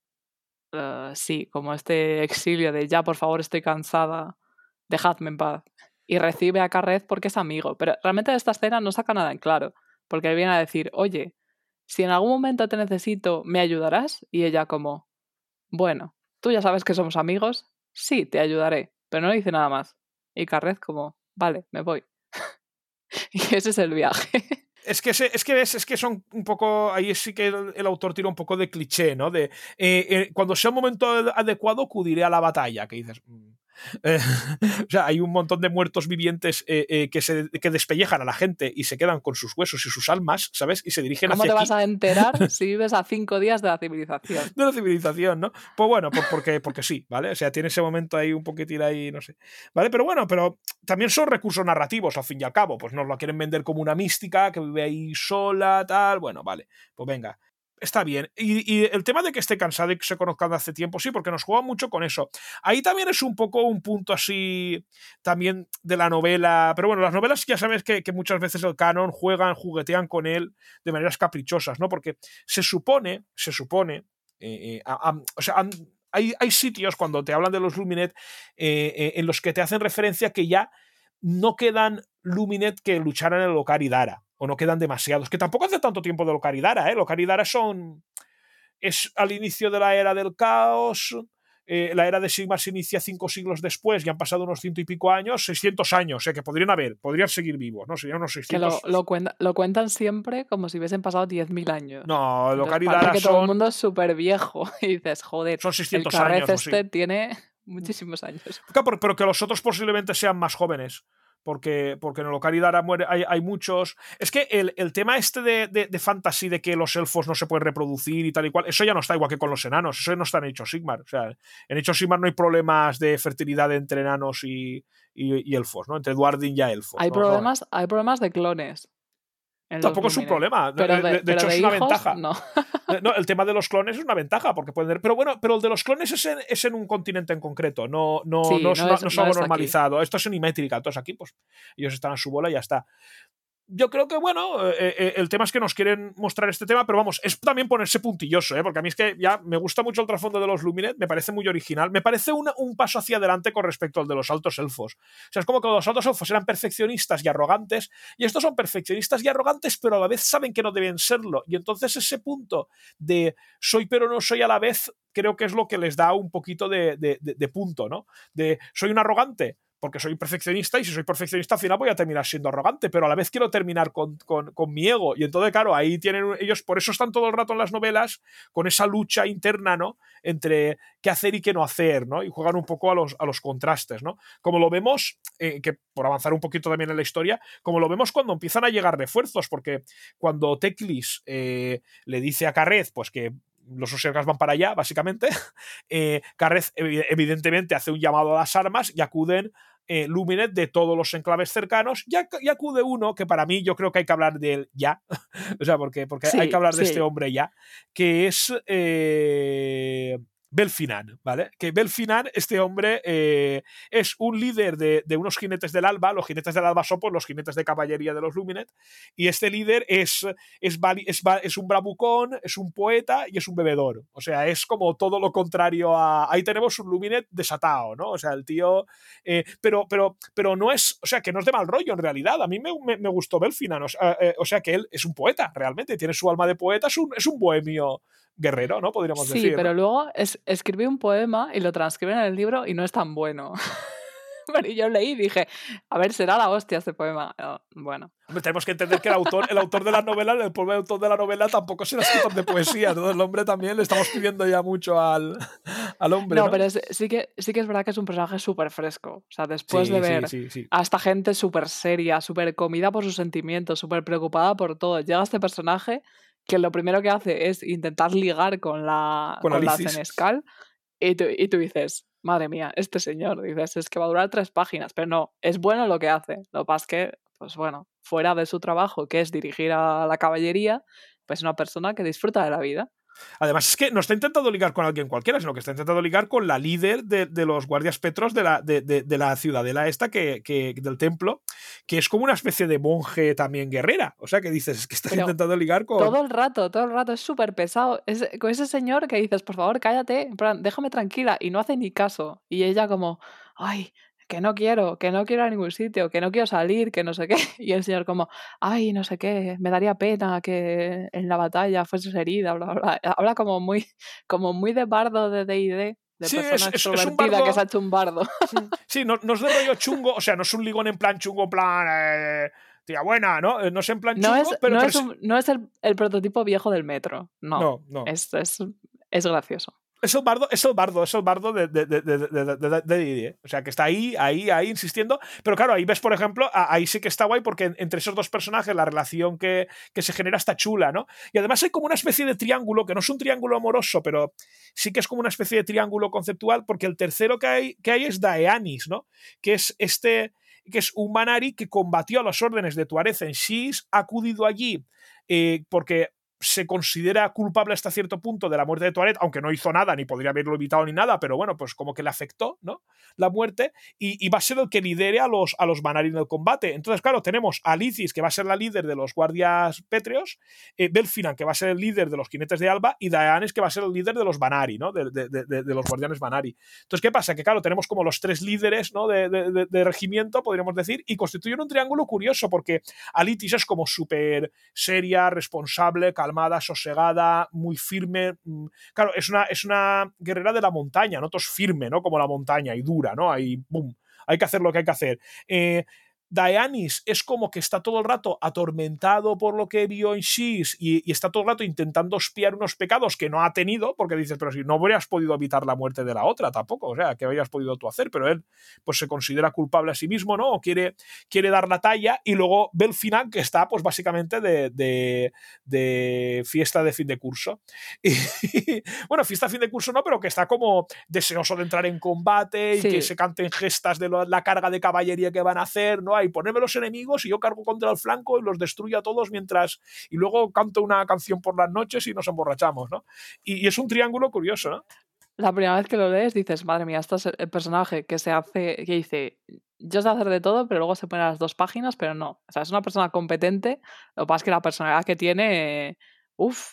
uh, sí, como este exilio de ya, por favor, estoy cansada, dejadme en paz. Y recibe a Carrez porque es amigo. Pero realmente de esta escena no saca nada en claro, porque él viene a decir, oye, si en algún momento te necesito, ¿me ayudarás? Y ella como, bueno, tú ya sabes que somos amigos, sí, te ayudaré, pero no dice nada más. Y Carrez como, vale, me voy. Y ese es el viaje. Es que, es, que es, es que son un poco, ahí sí que el, el autor tira un poco de cliché, ¿no? De eh, eh, cuando sea un momento adecuado acudiré a la batalla, que dices... Mm. Eh, o sea, hay un montón de muertos vivientes eh, eh, que, se, que despellejan a la gente y se quedan con sus huesos y sus almas, ¿sabes? Y se dirigen ¿Cómo hacia te aquí. vas a enterar si vives a cinco días de la civilización? De la civilización, ¿no? Pues bueno, pues porque, porque sí, ¿vale? O sea, tiene ese momento ahí un poquitín ahí, no sé. ¿Vale? Pero bueno, pero también son recursos narrativos, al fin y al cabo. Pues nos lo quieren vender como una mística que vive ahí sola, tal. Bueno, vale, pues venga. Está bien. Y, y el tema de que esté cansado y que se conozcan de hace tiempo, sí, porque nos juega mucho con eso. Ahí también es un poco un punto así también de la novela. Pero bueno, las novelas ya sabes que, que muchas veces el canon juegan, juguetean con él de maneras caprichosas, ¿no? Porque se supone, se supone, eh, eh, a, a, o sea, a, hay, hay sitios cuando te hablan de los Luminet eh, eh, en los que te hacen referencia que ya no quedan Luminet que lucharan en el Locaridara, o no quedan demasiados, que tampoco hace tanto tiempo de Locaridara, ¿eh? Locaridara son... es al inicio de la era del caos, eh, la era de Sigmar se inicia cinco siglos después y han pasado unos ciento y pico años, seiscientos años, o sea que podrían haber, podrían seguir vivos, ¿no? Serían unos seiscientos... Que lo, lo, cuenta, lo cuentan siempre como si hubiesen pasado diez mil años. No, Locaridara Locaridara que son... todo el mundo es súper viejo y dices, joder, son seiscientos el Carrez años, este sí. tiene muchísimos años. Pero que los otros posiblemente sean más jóvenes. Porque, porque en el Locaridara muere, hay, hay muchos. Es que el, el tema este de, de, de fantasy de que los elfos no se pueden reproducir y tal y cual, eso ya no está igual que con los enanos. Eso no está en Age of Sigmar. O sea, en Age of Sigmar no hay problemas de fertilidad entre enanos y, y, y elfos, ¿no? Entre Duardin y elfos. Hay, ¿no? problemas, No, hay problemas de clones. Tampoco es un problema. Pero de, de, de pero hecho, de es hijos, una ventaja. No. No, el tema de los clones es una ventaja, porque pueden. Pero bueno, pero el de los clones es en, es en un continente en concreto, no, no, sí, no, es, no, no, es, no es no algo es normalizado. aquí. Esto es en Imétrica, entonces aquí, pues, ellos están a su bola y ya está. Yo creo que, bueno, eh, eh, el tema es que nos quieren mostrar este tema, pero vamos, es también ponerse puntilloso, ¿eh? Porque a mí es que ya me gusta mucho el trasfondo de los Luminet, me parece muy original, me parece una, un paso hacia adelante con respecto al de los altos elfos. O sea, es como que los altos elfos eran perfeccionistas y arrogantes, y estos son perfeccionistas y arrogantes, pero a la vez saben que no deben serlo. Y entonces ese punto de soy pero no soy a la vez, creo que es lo que les da un poquito de, de, de, de punto, ¿no? De soy un arrogante, porque soy perfeccionista y si soy perfeccionista al final voy a terminar siendo arrogante, pero a la vez quiero terminar con, con, con mi ego. Y entonces, claro, ahí tienen ellos, por eso están todo el rato en las novelas con esa lucha interna, ¿no? Entre qué hacer y qué no hacer, ¿no? Y juegan un poco a los, a los contrastes, ¿no? Como lo vemos, eh, que por avanzar un poquito también en la historia, como lo vemos cuando empiezan a llegar refuerzos, porque cuando Teclis eh, le dice a Carrez, pues que los Osergas van para allá, básicamente, eh, Carrez evidentemente hace un llamado a las armas y acuden eh, Luminet de todos los enclaves cercanos y, ac- y acude uno que para mí yo creo que hay que hablar de él ya, o sea, porque, porque Sí, hay que hablar de sí. este hombre ya, que es eh, Belfinan, ¿vale? Que Belfinan, este hombre, eh, es un líder de, de unos jinetes del alba. Los jinetes del alba son pues, los jinetes de caballería de los Luminet, y este líder es, es, es, es un bravucón, es un poeta y es un bebedor. O sea, es como todo lo contrario a... Ahí tenemos un Luminet desatado, ¿no? O sea, el tío... Eh, pero, pero, pero no es... O sea, que no es de mal rollo en realidad. A mí me, me, me gustó Belfinan. O sea, eh, o sea, que él es un poeta, realmente. Tiene su alma de poeta, es un, es un bohemio guerrero, ¿no? Podríamos Sí, decir. pero ¿no? luego es, escribí un poema y lo transcriben en el libro y no es tan bueno. Pero yo leí y dije, a ver, será la hostia este poema. Oh, bueno. Hombre, tenemos que entender que el autor, el autor de la novela, el pobre autor de la novela tampoco será escritor de poesía, ¿no? El hombre también le estamos pidiendo ya mucho al, al hombre, ¿no? No, pero es, sí, que, sí que es verdad que es un personaje súper fresco. O sea, después sí, de ver sí, sí, sí. a esta gente súper seria, súper comida por sus sentimientos, súper preocupada por todo, llega este personaje que lo primero que hace es intentar ligar con la, Con con la Alicis. senescal y tú, y tú dices, madre mía, este señor, dices, es que va a durar tres páginas, pero no, es bueno lo que hace. Lo que pasa es que, pues bueno, fuera de su trabajo, que es dirigir a la caballería, pues es una persona que disfruta de la vida. Además, es que no está intentando ligar con alguien cualquiera, sino que está intentando ligar con la líder de, de los guardias petros de la, de, de, de la ciudadela esta, que, que, del templo, que es como una especie de monje también guerrera. O sea, que dices, es que está Pero intentando ligar con... todo el rato, todo el rato, es súper pesado. Es, con ese señor que dices, por favor, cállate, en plan, déjame tranquila, y no hace ni caso. Y ella como, ay, que no quiero, que no quiero ir a ningún sitio, que no quiero salir, que no sé qué. Y el señor como, ay, no sé qué, me daría pena que en la batalla fueses herida, bla, bla, bla. Habla como muy, como muy de bardo de D y D, de sí, persona es, es, extrovertida es un bardo... que se ha hecho un bardo. Sí, no, no es de rollo chungo, o sea, no es un ligón en plan chungo, en plan... Eh, tía buena, ¿no? No es en plan no chungo, es, pero... No pero es, un, no es el, el prototipo viejo del metro, no. No, no. Es, es, es gracioso. Es el bardo, es el bardo, es el bardo de, de, de, de, de, de, de Didier. O sea, que está ahí, ahí, ahí insistiendo. Pero claro, ahí ves, por ejemplo, ahí sí que está guay porque entre esos dos personajes la relación que, que se genera está chula, ¿no? Y además hay como una especie de triángulo, que no es un triángulo amoroso, pero sí que es como una especie de triángulo conceptual, porque el tercero que hay, que hay es Daeanis, ¿no? Que es este... que es un Manari que combatió a las órdenes de Tuareg en Shis, ha acudido allí eh, porque se considera culpable hasta cierto punto de la muerte de Tuareg, aunque no hizo nada, ni podría haberlo evitado ni nada, pero bueno, pues como que le afectó, ¿no? La muerte, y, y va a ser el que lidere a los, a los Manari en el combate. Entonces, claro, tenemos a Alicis, que va a ser la líder de los guardias pétreos, eh, Belfinan, que va a ser el líder de los jinetes de Alba, y Daeanis, que va a ser el líder de los Banari, ¿no? De, de, de, de los guardianes Banari. Entonces, ¿qué pasa? Que claro, tenemos como los tres líderes, ¿no? de, de, de, de regimiento, podríamos decir, y constituyen un triángulo curioso, porque Alicis es como súper seria, responsable, calmada, sosegada, muy firme. Claro, es una, es una guerrera de la montaña, ¿no? Todo es firme, ¿no? Como la montaña, y dura, ¿no? Ahí, boom, hay que hacer lo que hay que hacer. Eh, Daeanis es como que está todo el rato atormentado por lo que vio en Shis y, y está todo el rato intentando espiar unos pecados que no ha tenido, porque dices, pero si no habrías podido evitar la muerte de la otra tampoco, o sea, ¿qué habrías podido tú hacer? Pero él pues se considera culpable a sí mismo, ¿no? O quiere, quiere dar la talla, y luego Belfinan, que está pues básicamente de, de, de fiesta de fin de curso. Y, bueno, fiesta de fin de curso no, pero que está como deseoso de entrar en combate y sí. que se canten gestas de lo, la carga de caballería que van a hacer, ¿no? Y ponerme los enemigos y yo cargo contra el flanco y los destruyo a todos mientras... Y luego canto una canción por las noches y nos emborrachamos, ¿no? Y, y es un triángulo curioso, ¿no? La primera vez que lo lees dices, madre mía, este es el personaje que se hace, que dice, yo sé hacer de todo, pero luego se pone a las dos páginas, pero no. O sea, es una persona competente, lo que pasa es que la personalidad que tiene, uff,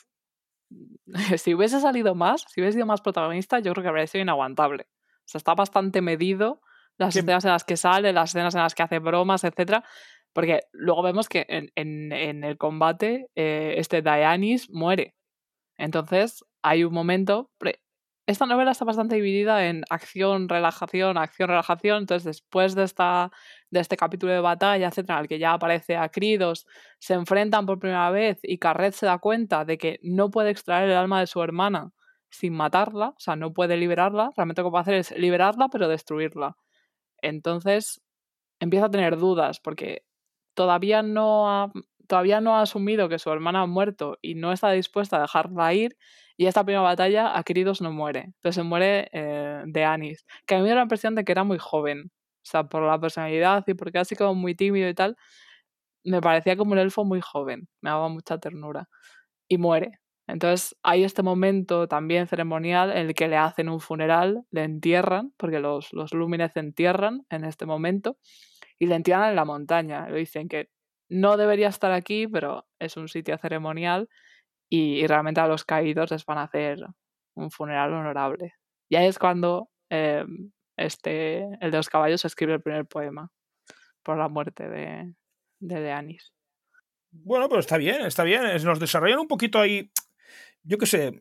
si hubiese salido más, si hubiese sido más protagonista, yo creo que habría sido inaguantable. O sea, está bastante medido las ¿Qué? escenas en las que sale, las escenas en las que hace bromas, etcétera. Porque luego vemos que en, en, en el combate eh, este Daeanis muere. Entonces hay un momento... esta novela está bastante dividida en acción, relajación, acción, relajación. Entonces, después de, esta, de este capítulo de batalla, etcétera, en el que ya aparece Acridos, se enfrentan por primera vez y Carret se da cuenta de que no puede extraer el alma de su hermana sin matarla, o sea, no puede liberarla. Realmente lo que puede hacer es liberarla, pero destruirla. Entonces, empieza a tener dudas porque todavía no ha, todavía no ha asumido que su hermana ha muerto y no está dispuesta a dejarla ir. Y esta primera batalla, Acridos no muere. Entonces se muere eh, Deanis, que a mí me da la impresión de que era muy joven. O sea, por la personalidad y porque era así como muy tímido y tal, me parecía como un elfo muy joven. Me daba mucha ternura. Y muere. Entonces hay este momento también ceremonial en el que le hacen un funeral, le entierran, porque los, los lúmines se entierran en este momento, y le entierran en la montaña. Le dicen que no debería estar aquí, pero es un sitio ceremonial. Y, y realmente a los caídos les van a hacer un funeral honorable. Y ahí es cuando eh, este, el de los caballos escribe el primer poema por la muerte de, de Deanis. Bueno, pero está bien, está bien. Nos desarrollan un poquito ahí, yo qué sé,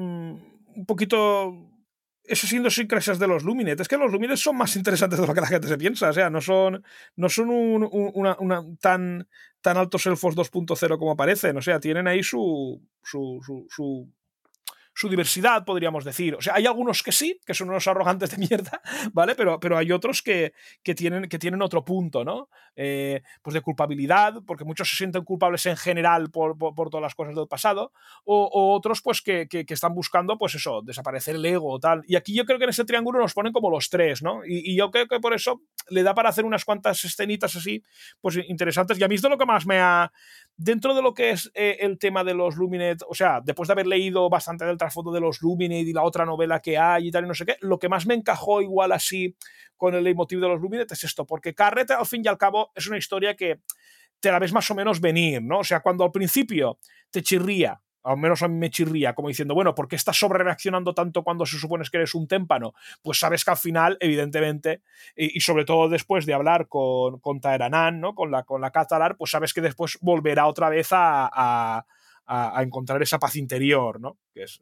un poquito esas idiosincrasias de los Luminet. Es que los Luminet son más interesantes de lo que la gente se piensa. O sea, no son, no son un, un, una, una, tan, tan altos elfos dos punto cero como parecen. O sea, tienen ahí su, su, su, su su diversidad, podríamos decir. O sea, hay algunos que sí, que son unos arrogantes de mierda, ¿vale? Pero, pero hay otros que, que, tienen, que tienen otro punto, ¿no? Eh, pues de culpabilidad, porque muchos se sienten culpables en general por, por, por todas las cosas del pasado, o, o otros, pues, que, que, que están buscando, pues eso, desaparecer el ego o tal. Y aquí yo creo que en ese triángulo nos ponen como los tres, ¿no? Y, y yo creo que por eso le da para hacer unas cuantas escenitas así, pues interesantes. Y a mí es de lo que más me ha... Dentro de lo que es eh, el tema de los Luminet, o sea, después de haber leído bastante del trasfondo de los Luminet y la otra novela que hay y tal y no sé qué, lo que más me encajó igual así con el leitmotiv de los Luminet es esto, porque Carret al fin y al cabo es una historia que te la ves más o menos venir, ¿no? O sea, cuando al principio te chirría, al menos a mí me chirría, como diciendo, bueno, ¿por qué estás sobrereaccionando tanto cuando se supone que eres un témpano? Pues sabes que al final, evidentemente, y, y sobre todo después de hablar con, con Taeranan, ¿no? Con la, con la Cáthalar, pues sabes que después volverá otra vez a, a, a, a encontrar esa paz interior, ¿no? Que es...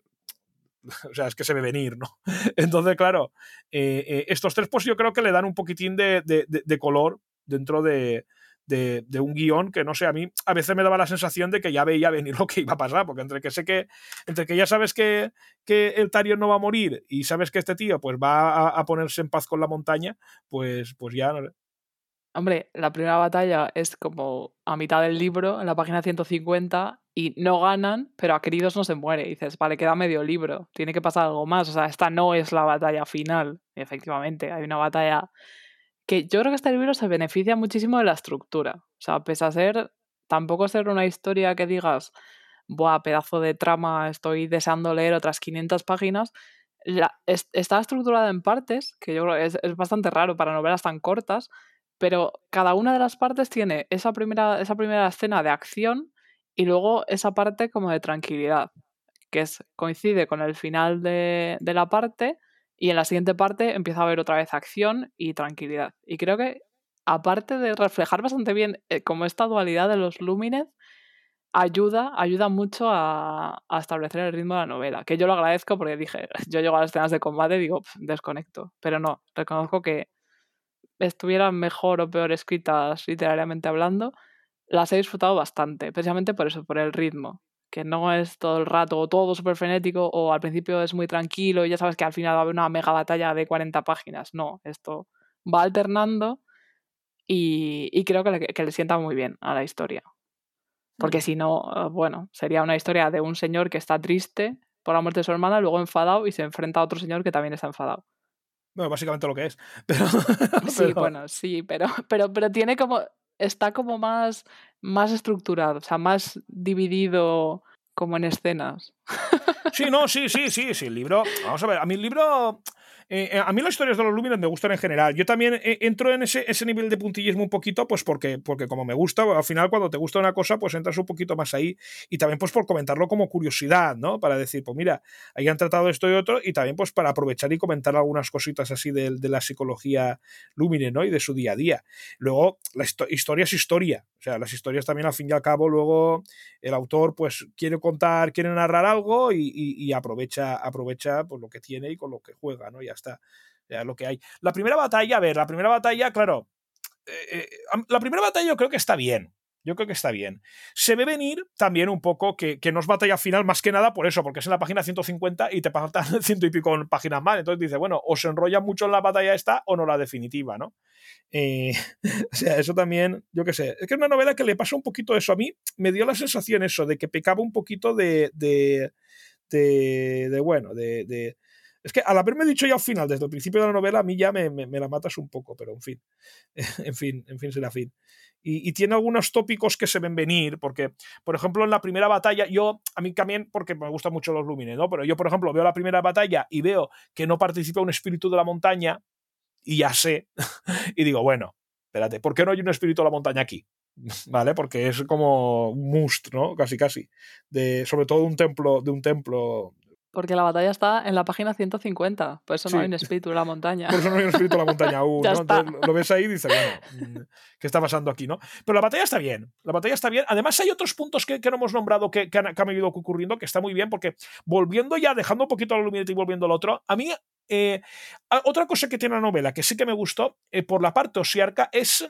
O sea, es que se ve venir, ¿no? Entonces, claro, eh, eh, estos tres, pues yo creo que le dan un poquitín de, de, de, de color dentro de, de, de un guión que, no sé, a mí a veces me daba la sensación de que ya veía venir lo que iba a pasar, porque entre que sé que, entre que ya sabes que, que el Tarion no va a morir y sabes que este tío pues va a, a ponerse en paz con la montaña, pues, pues ya... No sé. Hombre, la primera batalla es como a mitad del libro, en la página ciento cincuenta, y no ganan, pero Acridos no se muere. Y dices, vale, queda medio libro, tiene que pasar algo más. O sea, esta no es la batalla final. Y efectivamente, hay una batalla que yo creo que este libro se beneficia muchísimo de la estructura. O sea, pese a ser, tampoco ser una historia que digas, buah, pedazo de trama, estoy deseando leer otras quinientas páginas. La, es, está estructurada en partes, que yo creo que es, es bastante raro para novelas tan cortas, pero cada una de las partes tiene esa primera, esa primera escena de acción y luego esa parte como de tranquilidad, que es, coincide con el final de, de la parte, y en la siguiente parte empieza a haber otra vez acción y tranquilidad. Y creo que, aparte de reflejar bastante bien eh, como esta dualidad de los Lúmines, ayuda, ayuda mucho a, a establecer el ritmo de la novela, que yo lo agradezco porque dije, yo llego a las escenas de combate y digo, pff, desconecto, pero no, reconozco que estuvieran mejor o peor escritas literariamente hablando, las he disfrutado bastante, precisamente por eso, por el ritmo, que no es todo el rato o todo súper frenético o al principio es muy tranquilo y ya sabes que al final va a haber una mega batalla de cuarenta páginas. No, esto va alternando y, y creo que le, que le sienta muy bien a la historia. Porque si no, bueno, sería una historia de un señor que está triste por la muerte de su hermana, luego enfadado y se enfrenta a otro señor que también está enfadado. Bueno, básicamente lo que es. Pero, sí, pero... bueno, sí, pero, pero, pero tiene como... Está como más, más estructurado, o sea, más dividido como en escenas. Sí, no, sí, sí, sí, sí, el libro... Vamos a ver, a mí el libro... Eh, a mí las historias de los Lúmines me gustan en general. Yo también eh, entro en ese, ese nivel de puntillismo un poquito, pues porque, porque como me gusta, al final cuando te gusta una cosa, pues entras un poquito más ahí. Y también pues por comentarlo como curiosidad, ¿no? Para decir, pues mira, ahí han tratado esto y otro, y también pues para aprovechar y comentar algunas cositas así de, de la psicología Lúmine, ¿no? Y de su día a día. Luego, la histo- historia es historia. O sea, las historias también al fin y al cabo luego el autor pues quiere contar, quiere narrar algo y, y, y aprovecha, aprovecha pues, lo que tiene y con lo que juega, ¿no? Ya está, ya lo que hay. La primera batalla, a ver, la primera batalla, claro, eh, la primera batalla yo creo que está bien. Yo creo que está bien. Se ve venir también un poco que, que no es batalla final más que nada por eso, porque es en la página ciento cincuenta y te faltan ciento y pico páginas más. Entonces dice, bueno, o se enrolla mucho en la batalla esta o no la definitiva, ¿no? Eh, o sea, eso también, yo qué sé. Es que es una novela que le pasa un poquito eso. A mí me dio la sensación eso, de que pecaba un poquito de... de, de, de bueno, de, de... Es que al haberme dicho ya al final, desde el principio de la novela, a mí ya me, me, me la matas un poco, pero en fin. en fin, en fin, será fin. Y, y tiene algunos tópicos que se ven venir, porque, por ejemplo, en la primera batalla, yo, a mí también, porque me gustan mucho los Lúmines, ¿no? Pero yo, por ejemplo, veo la primera batalla y veo que no participa un espíritu de la montaña, y ya sé, y digo, bueno, espérate, ¿por qué no hay un espíritu de la montaña aquí? ¿Vale? Porque es como un must, ¿no? Casi, casi. De, sobre todo de un templo, de un templo. Porque la batalla está en la página ciento cincuenta, por eso Sí. no hay un espíritu de la montaña. Por eso no hay un espíritu de la montaña aún, Ya ¿no? está. Entonces lo ves ahí y dices, bueno, ¿qué está pasando aquí, no? Pero la batalla está bien, la batalla está bien. Además hay otros puntos que, que no hemos nombrado que, que, han, que han ido ocurriendo que está muy bien, porque volviendo ya, dejando un poquito la Luminete y volviendo al otro, a mí, eh, otra cosa que tiene la novela que sí que me gustó, eh, por la parte osiarca, es...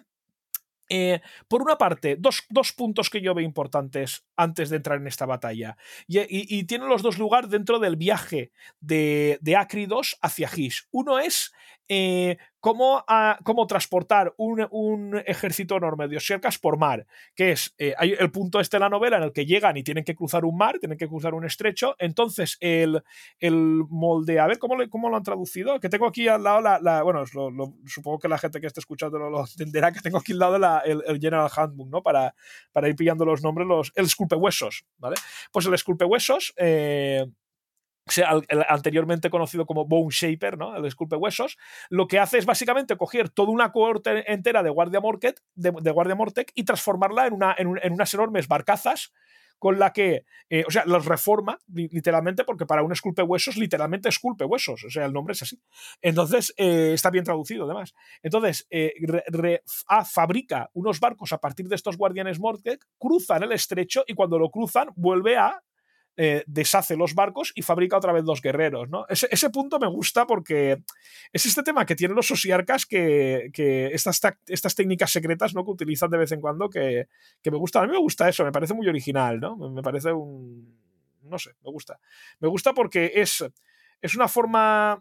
Eh, por una parte, dos, dos puntos que yo veo importantes antes de entrar en esta batalla. Y, y, y tienen los dos lugar dentro del viaje de, de Ácridos hacia Gis. Uno es eh, cómo, a, cómo transportar un, un ejército enorme de osiarcas por mar, que es eh, hay el punto este de la novela en el que llegan y tienen que cruzar un mar, tienen que cruzar un estrecho. Entonces, el, el molde, a ver cómo, le, cómo lo han traducido, que tengo aquí al lado la, la bueno, lo, lo, supongo que la gente que esté escuchando lo, lo entenderá, que tengo aquí al lado la, el, el General Handbook, ¿no? Para, para ir pillando los nombres, los, el esculpehuesos, ¿vale? Pues el esculpehuesos, eh, anteriormente conocido como Bone Shaper, ¿no? El esculpehuesos, lo que hace es básicamente coger toda una cohorte entera de Guardia Mortek, de, de Guardia Mortek y transformarla en, una, en, un, en unas enormes barcazas con la que, eh, o sea, los reforma literalmente, porque para un esculpehuesos literalmente esculpe huesos, o sea, el nombre es así. Entonces, eh, está bien traducido además. Entonces, eh, re, re, ah, fabrica unos barcos a partir de estos guardianes Mortek, cruzan el estrecho y cuando lo cruzan vuelve a Eh, deshace los barcos y fabrica otra vez los guerreros, ¿no? Ese, ese punto me gusta porque es este tema que tienen los osiarcas, que, que estas, estas técnicas secretas, ¿no? Que utilizan de vez en cuando, que, que me gusta. A mí me gusta eso, me parece muy original, ¿no? Me parece un... no sé, me gusta. Me gusta porque es, es una forma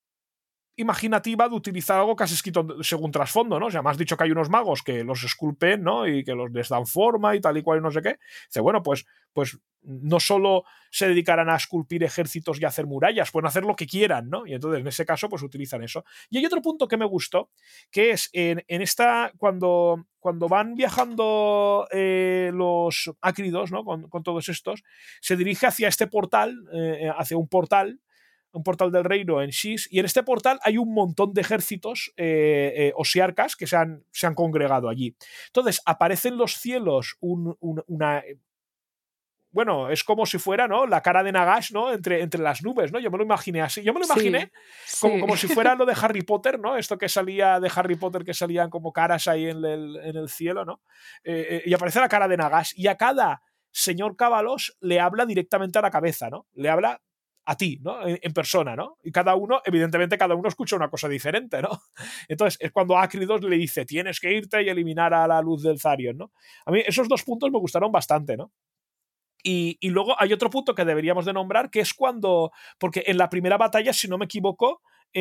imaginativa de utilizar algo que has escrito según trasfondo, ¿no? O sea, me has dicho que hay unos magos que los esculpen, ¿no? Y que los les dan forma y tal y cual y no sé qué. Dice, bueno, pues, pues no solo se dedicarán a esculpir ejércitos y a hacer murallas, pueden hacer lo que quieran, ¿no? Y entonces, en ese caso, pues utilizan eso. Y hay otro punto que me gustó, que es en, en esta, cuando, cuando van viajando eh, los ácridos, ¿no? Con, con todos estos, se dirige hacia este portal, eh, hacia un portal, un portal del reino en Xis, y en este portal hay un montón de ejércitos eh, eh, osiarcas que se han, se han congregado allí. Entonces, aparece en los cielos un, un, una... Bueno, es como si fuera, ¿no? La cara de Nagash, ¿no? Entre, entre las nubes, ¿no? Yo me lo imaginé así. Yo me lo imaginé sí, como, sí. como si fuera lo de Harry Potter, ¿no? Esto que salía de Harry Potter, que salían como caras ahí en el, en el cielo, ¿no? Eh, eh, y aparece la cara de Nagash. Y a cada señor Cábalos le habla directamente a la cabeza, ¿no? Le habla a ti, ¿no? En, en persona, ¿no? Y cada uno, evidentemente, cada uno escucha una cosa diferente, ¿no? Entonces, es cuando Ácridos le dice, tienes que irte y eliminar a la luz del Zarion, ¿no? A mí esos dos puntos me gustaron bastante, ¿no? Y, y luego hay otro punto que deberíamos de nombrar, que es cuando, porque en la primera batalla, si no me equivoco,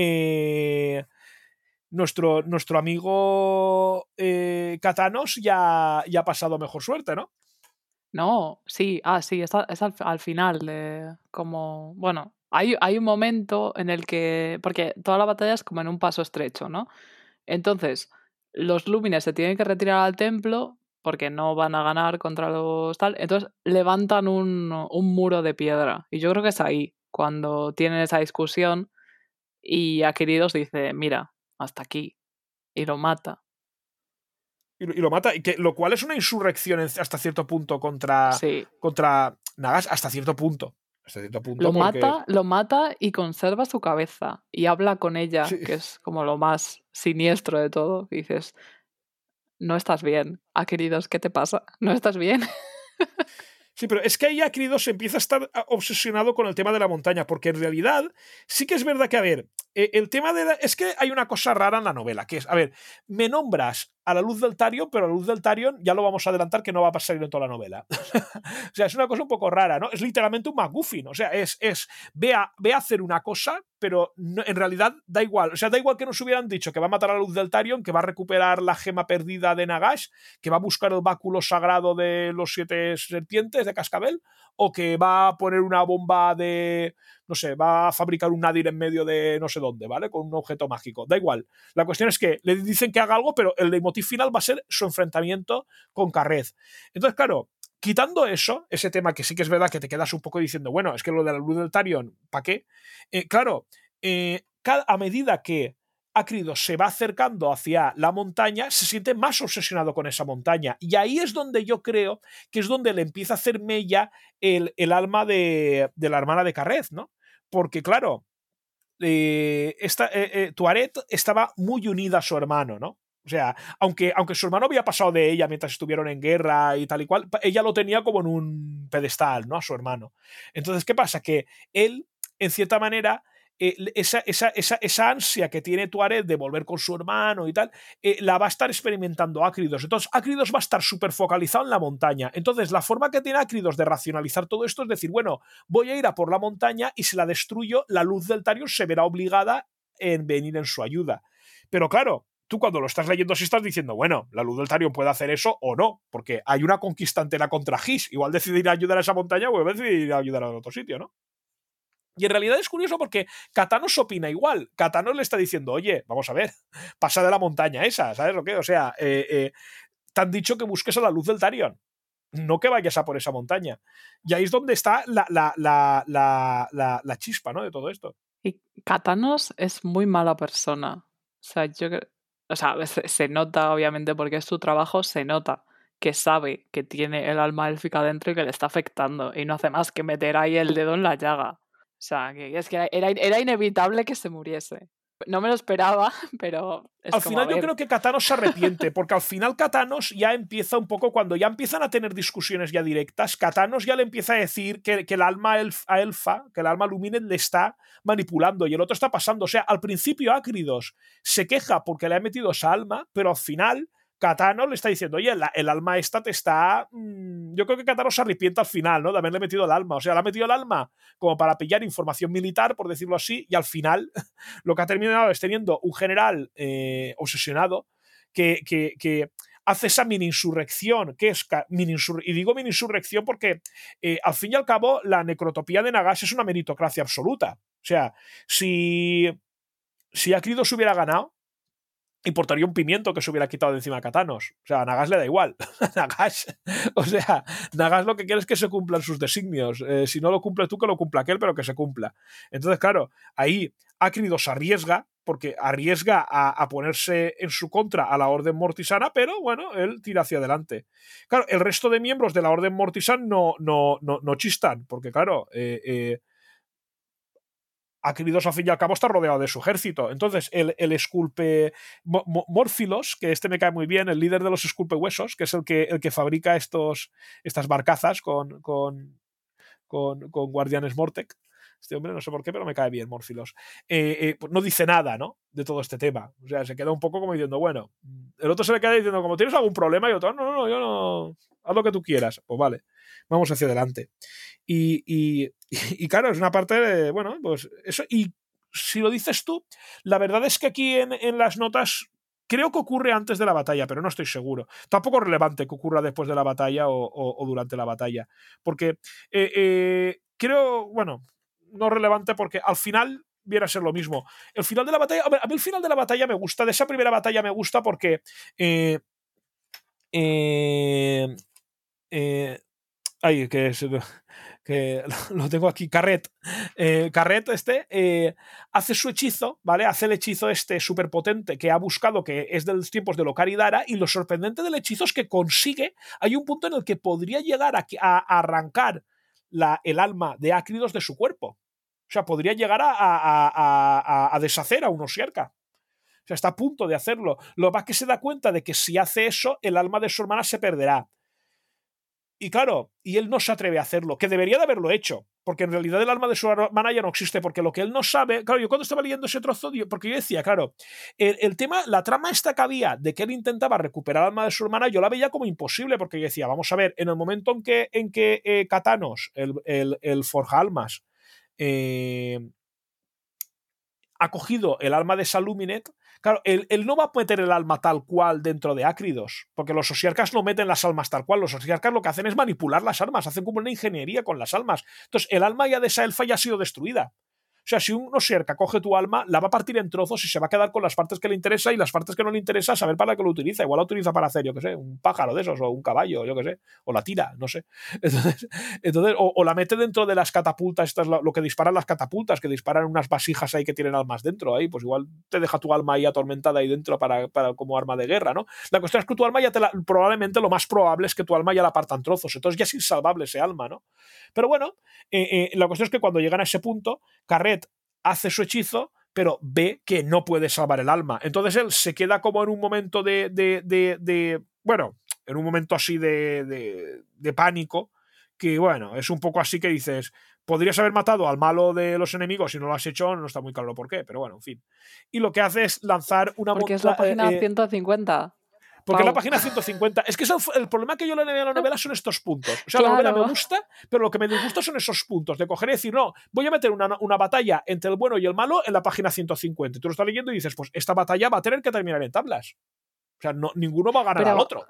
eh, nuestro, nuestro amigo eh, Katanos ya, ya ha pasado mejor suerte, ¿no? No, sí, ah, sí, es, a, es al, al final de como, bueno, hay, hay un momento en el que, porque toda la batalla es como en un paso estrecho, ¿no? Entonces, los Lúmines se tienen que retirar al templo porque no van a ganar contra los tal, entonces levantan un, un muro de piedra y yo creo que es ahí cuando tienen esa discusión Y Akiridos dice, mira, hasta aquí. Y lo mata. Y, y lo mata, y que, lo cual es una insurrección en, hasta cierto punto contra, Sí. contra Nagash, hasta cierto punto. Hasta cierto punto Lo porque... mata, lo mata y conserva su cabeza. Y habla con ella, Sí. que es como lo más siniestro de todo. Y dices, no estás bien, Akiridos, ¿qué te pasa? ¿No estás bien? Sí, pero es que ahí Akiridos empieza a estar obsesionado con el tema de la montaña, porque en realidad sí que es verdad que, a ver, eh, el tema de la, es que hay una cosa rara en la novela, que es, a ver, me nombras a la luz del Tarion, pero a la luz del Tarion ya lo vamos a adelantar que no va a pasar en toda la novela. O sea, es una cosa un poco rara, ¿no? Es literalmente un MacGuffin, o sea, es, es ve, a, ve a hacer una cosa, pero no, en realidad da igual, o sea, da igual que nos hubieran dicho que va a matar a la luz del Tarion, que va a recuperar la gema perdida de Nagash, que va a buscar el báculo sagrado de los siete serpientes de Cascabel, o que va a poner una bomba de, no sé, va a fabricar un nadir en medio de no sé dónde, ¿vale? Con un objeto mágico. Da igual. La cuestión es que le dicen que haga algo, pero el leitmotiv final va a ser su enfrentamiento con Karreth. Entonces, claro, quitando eso, ese tema que sí que es verdad que te quedas un poco diciendo, bueno, es que lo de la luz del Tarion, ¿para qué? Eh, claro, eh, a medida que Akiridos se va acercando hacia la montaña, se siente más obsesionado con esa montaña. Y ahí es donde yo creo que es donde le empieza a hacer mella el, el alma de, de la hermana de Karreth, ¿no? Porque, claro, eh, esta, eh, eh, Tuaret estaba muy unida a su hermano, ¿no? O sea, aunque, aunque su hermano había pasado de ella mientras estuvieron en guerra y tal y cual, ella lo tenía como en un pedestal, ¿no? A su hermano. Entonces, ¿qué pasa? Que él, en cierta manera, eh, esa, esa, esa, esa ansia que tiene Tuaret de volver con su hermano y tal, eh, la va a estar experimentando Akiridos. Entonces, Akiridos va a estar súper focalizado en la montaña. Entonces, la forma que tiene Akiridos de racionalizar todo esto es decir, bueno, voy a ir a por la montaña y si la destruyo, la luz del Tarion se verá obligada en venir en su ayuda. Pero claro, tú cuando lo estás leyendo sí estás diciendo, bueno, la luz del Tarion puede hacer eso o no, porque hay una conquista entera contra His. Igual decidir ayudar a esa montaña o decidir ayudar a otro sitio, ¿no? Y en realidad es curioso porque Katanos opina igual. Katanos le está diciendo, oye, vamos a ver, pasa de la montaña esa, ¿sabes lo que? O sea, eh, eh, te han dicho que busques a la luz del Tarion, no que vayas a por esa montaña. Y ahí es donde está la, la, la, la, la, la chispa, ¿no? De todo esto. Y Katanos es muy mala persona. O sea, yo o sea, se, se nota, obviamente, porque es su trabajo, se nota que sabe que tiene el alma élfica dentro y que le está afectando. Y no hace más que meter ahí el dedo en la llaga. O sea, que es que era, era inevitable que se muriese. No me lo esperaba, pero es al como, final yo creo que Katanos se arrepiente, porque al final Katanos ya empieza un poco, cuando ya empiezan a tener discusiones ya directas, Katanos ya le empieza a decir que, que el alma elf, a elfa, que el alma Lumineth le está manipulando y el otro está pasando. O sea, al principio Akiridos se queja porque le ha metido esa alma, pero al final Katanos le está diciendo, oye, el, el alma esta te está... Mmm, yo creo que Katanos se arrepiente al final, ¿no? De haberle metido el alma. O sea, le ha metido el alma como para pillar información militar, por decirlo así, y al final lo que ha terminado es teniendo un general eh, obsesionado que, que, que hace esa mini insurrección, que es mini insur y digo mini insurrección porque eh, al fin y al cabo la necrotopía de Nagash es una meritocracia absoluta. O sea, si, si Akiridos hubiera ganado, importaría un pimiento que se hubiera quitado de encima a Katanos. O sea, a Nagash le da igual. Nagash, o sea, Nagash lo que quiere es que se cumplan sus designios. Eh, si no lo cumple tú, que lo cumpla aquel, pero que se cumpla. Entonces, claro, ahí Akiridos arriesga, porque arriesga a, a ponerse en su contra a la Orden Mortisana, pero bueno, él tira hacia adelante. Claro, el resto de miembros de la Orden Mortisan no, no, no, no chistan, porque claro, eh, eh, Akiridos al fin y al cabo está rodeado de su ejército. Entonces, el, el esculpe Morfilos, que este me cae muy bien, el líder de los esculpe huesos, que es el que, el que fabrica estos, estas barcazas con, con, con, con guardianes Mortec. Este hombre no sé por qué, pero me cae bien Morfilos. Eh, eh, pues no dice nada, ¿no? De todo este tema. O sea, se queda un poco como diciendo, bueno, el otro se le queda diciendo, como tienes algún problema, y otro, no, no, no, yo no, haz lo que tú quieras. Pues vale, vamos hacia adelante. Y, y, y claro, es una parte de, bueno, pues eso. Y si lo dices tú, la verdad es que aquí en, en las notas creo que ocurre antes de la batalla, pero no estoy seguro. Tampoco es relevante que ocurra después de la batalla o, o, o durante la batalla. Porque eh, eh, creo, bueno, no es relevante porque al final viene a ser lo mismo. El final de la batalla, a mí el final de la batalla me gusta, de esa primera batalla me gusta porque eh, eh, eh, ay, que es que lo tengo aquí, Carret. Eh, Carret este eh, hace su hechizo, ¿vale? Hace el hechizo este súper potente que ha buscado, que es de los tiempos de Lokar y Dara, y lo sorprendente del hechizo es que consigue, hay un punto en el que podría llegar a, a, a arrancar la, el alma de Ácridos de su cuerpo. O sea, podría llegar a, a, a, a deshacer a un Osiarca. O sea, está a punto de hacerlo. Lo más que se da cuenta de que si hace eso, el alma de su hermana se perderá. Y claro, y él no se atreve a hacerlo, que debería de haberlo hecho, porque en realidad el alma de su hermana ya no existe, porque lo que él no sabe, claro, yo cuando estaba leyendo ese trozo, porque yo decía, claro, el, el tema, la trama esta que había de que él intentaba recuperar el alma de su hermana, yo la veía como imposible, porque yo decía, vamos a ver, en el momento en que, en que eh, Katanos, el, el, el Forja Almas, eh, ha cogido el alma de Saluminet, claro, él, él no va a meter el alma tal cual dentro de Ácridos, porque los Osiarcas no meten las almas tal cual, los Osiarcas lo que hacen es manipular las almas, hacen como una ingeniería con las almas. Entonces, el alma ya de esa elfa ya ha sido destruida. O sea, si un Osiarca coge tu alma, la va a partir en trozos y se va a quedar con las partes que le interesa y las partes que no le interesa, saber para qué lo utiliza. Igual la utiliza para hacer, yo qué sé, un pájaro de esos, o un caballo, yo qué sé, o la tira, no sé. Entonces, entonces o, o la mete dentro de las catapultas, estas, lo que disparan las catapultas, que disparan unas vasijas ahí que tienen almas dentro, ahí, pues igual te deja tu alma ahí atormentada ahí dentro para, para como arma de guerra, ¿no? La cuestión es que tu alma ya te la, probablemente lo más probable es que tu alma ya la parta en trozos, entonces ya es insalvable ese alma, ¿no? Pero bueno, eh, eh, la cuestión es que cuando llegan a ese punto, Carret hace su hechizo, pero ve que no puede salvar el alma. Entonces él se queda como en un momento de, de, de, de bueno, en un momento así de, de, de pánico, que bueno, es un poco así que dices, podrías haber matado al malo de los enemigos y no lo has hecho, no está muy claro por qué, pero bueno, en fin. Y lo que hace es lanzar una... Porque es la página eh, ciento cincuenta. Porque Pau. La página ciento cincuenta. Es que es el, el problema que yo le veo a la novela son estos puntos. O sea, claro. La novela me gusta, pero lo que me disgusta son esos puntos de coger y decir, no, voy a meter una, una batalla entre el bueno y el malo en la página ciento cincuenta. Y tú lo estás leyendo y dices, pues esta batalla va a tener que terminar en tablas. O sea, no, ninguno va a ganar pero al otro.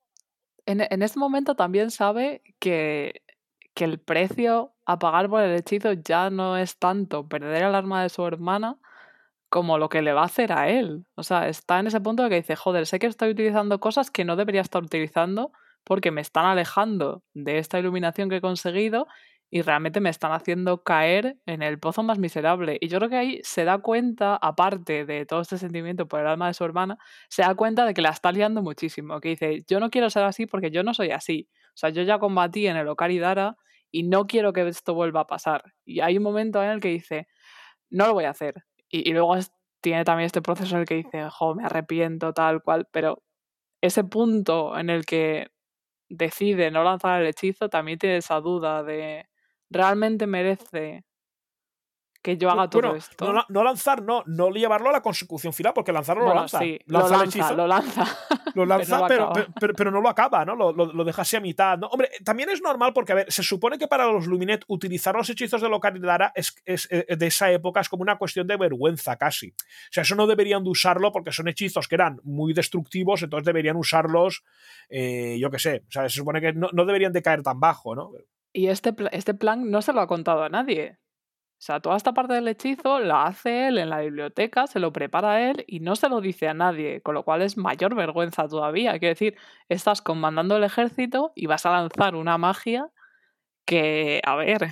En, en este momento también sabe que, que el precio a pagar por el hechizo ya no es tanto perder el arma de su hermana como lo que le va a hacer a él. O sea, está en ese punto de que dice, joder, sé que estoy utilizando cosas que no debería estar utilizando porque me están alejando de esta iluminación que he conseguido y realmente me están haciendo caer en el pozo más miserable. Y yo creo que ahí se da cuenta, aparte de todo este sentimiento por el alma de su hermana, se da cuenta de que la está liando muchísimo. Que dice, yo no quiero ser así porque yo no soy así. O sea, yo ya combatí en el Lokar y Dara y no quiero que esto vuelva a pasar. Y hay un momento en el que dice, no lo voy a hacer. Y, y luego es, tiene también este proceso en el que dice, jo, me arrepiento, tal cual, pero ese punto en el que decide no lanzar el hechizo también tiene esa duda de, ¿realmente merece que yo haga todo bueno, esto? No, no lanzar, no, no llevarlo a la consecución final, porque lanzarlo bueno, lo lanza. Sí, lanza lo el lanza, hechizo, lo lanza. Lo lanza, pero, no pero, pero, pero, no lo acaba, ¿no? Lo, lo, lo deja así a mitad, ¿no? Hombre, también es normal porque, a ver, se supone que para los Luminet utilizar los hechizos de Lokar y Dara es, es, es, de esa época es como una cuestión de vergüenza casi. O sea, eso no deberían de usarlo porque son hechizos que eran muy destructivos, entonces deberían usarlos, eh, yo qué sé, o sea, se supone que no, no deberían de caer tan bajo, ¿no? Y este, este plan no se lo ha contado a nadie. O sea, toda esta parte del hechizo la hace él en la biblioteca, se lo prepara él y no se lo dice a nadie, con lo cual es mayor vergüenza todavía. Quiero decir, estás comandando el ejército y vas a lanzar una magia que, a ver,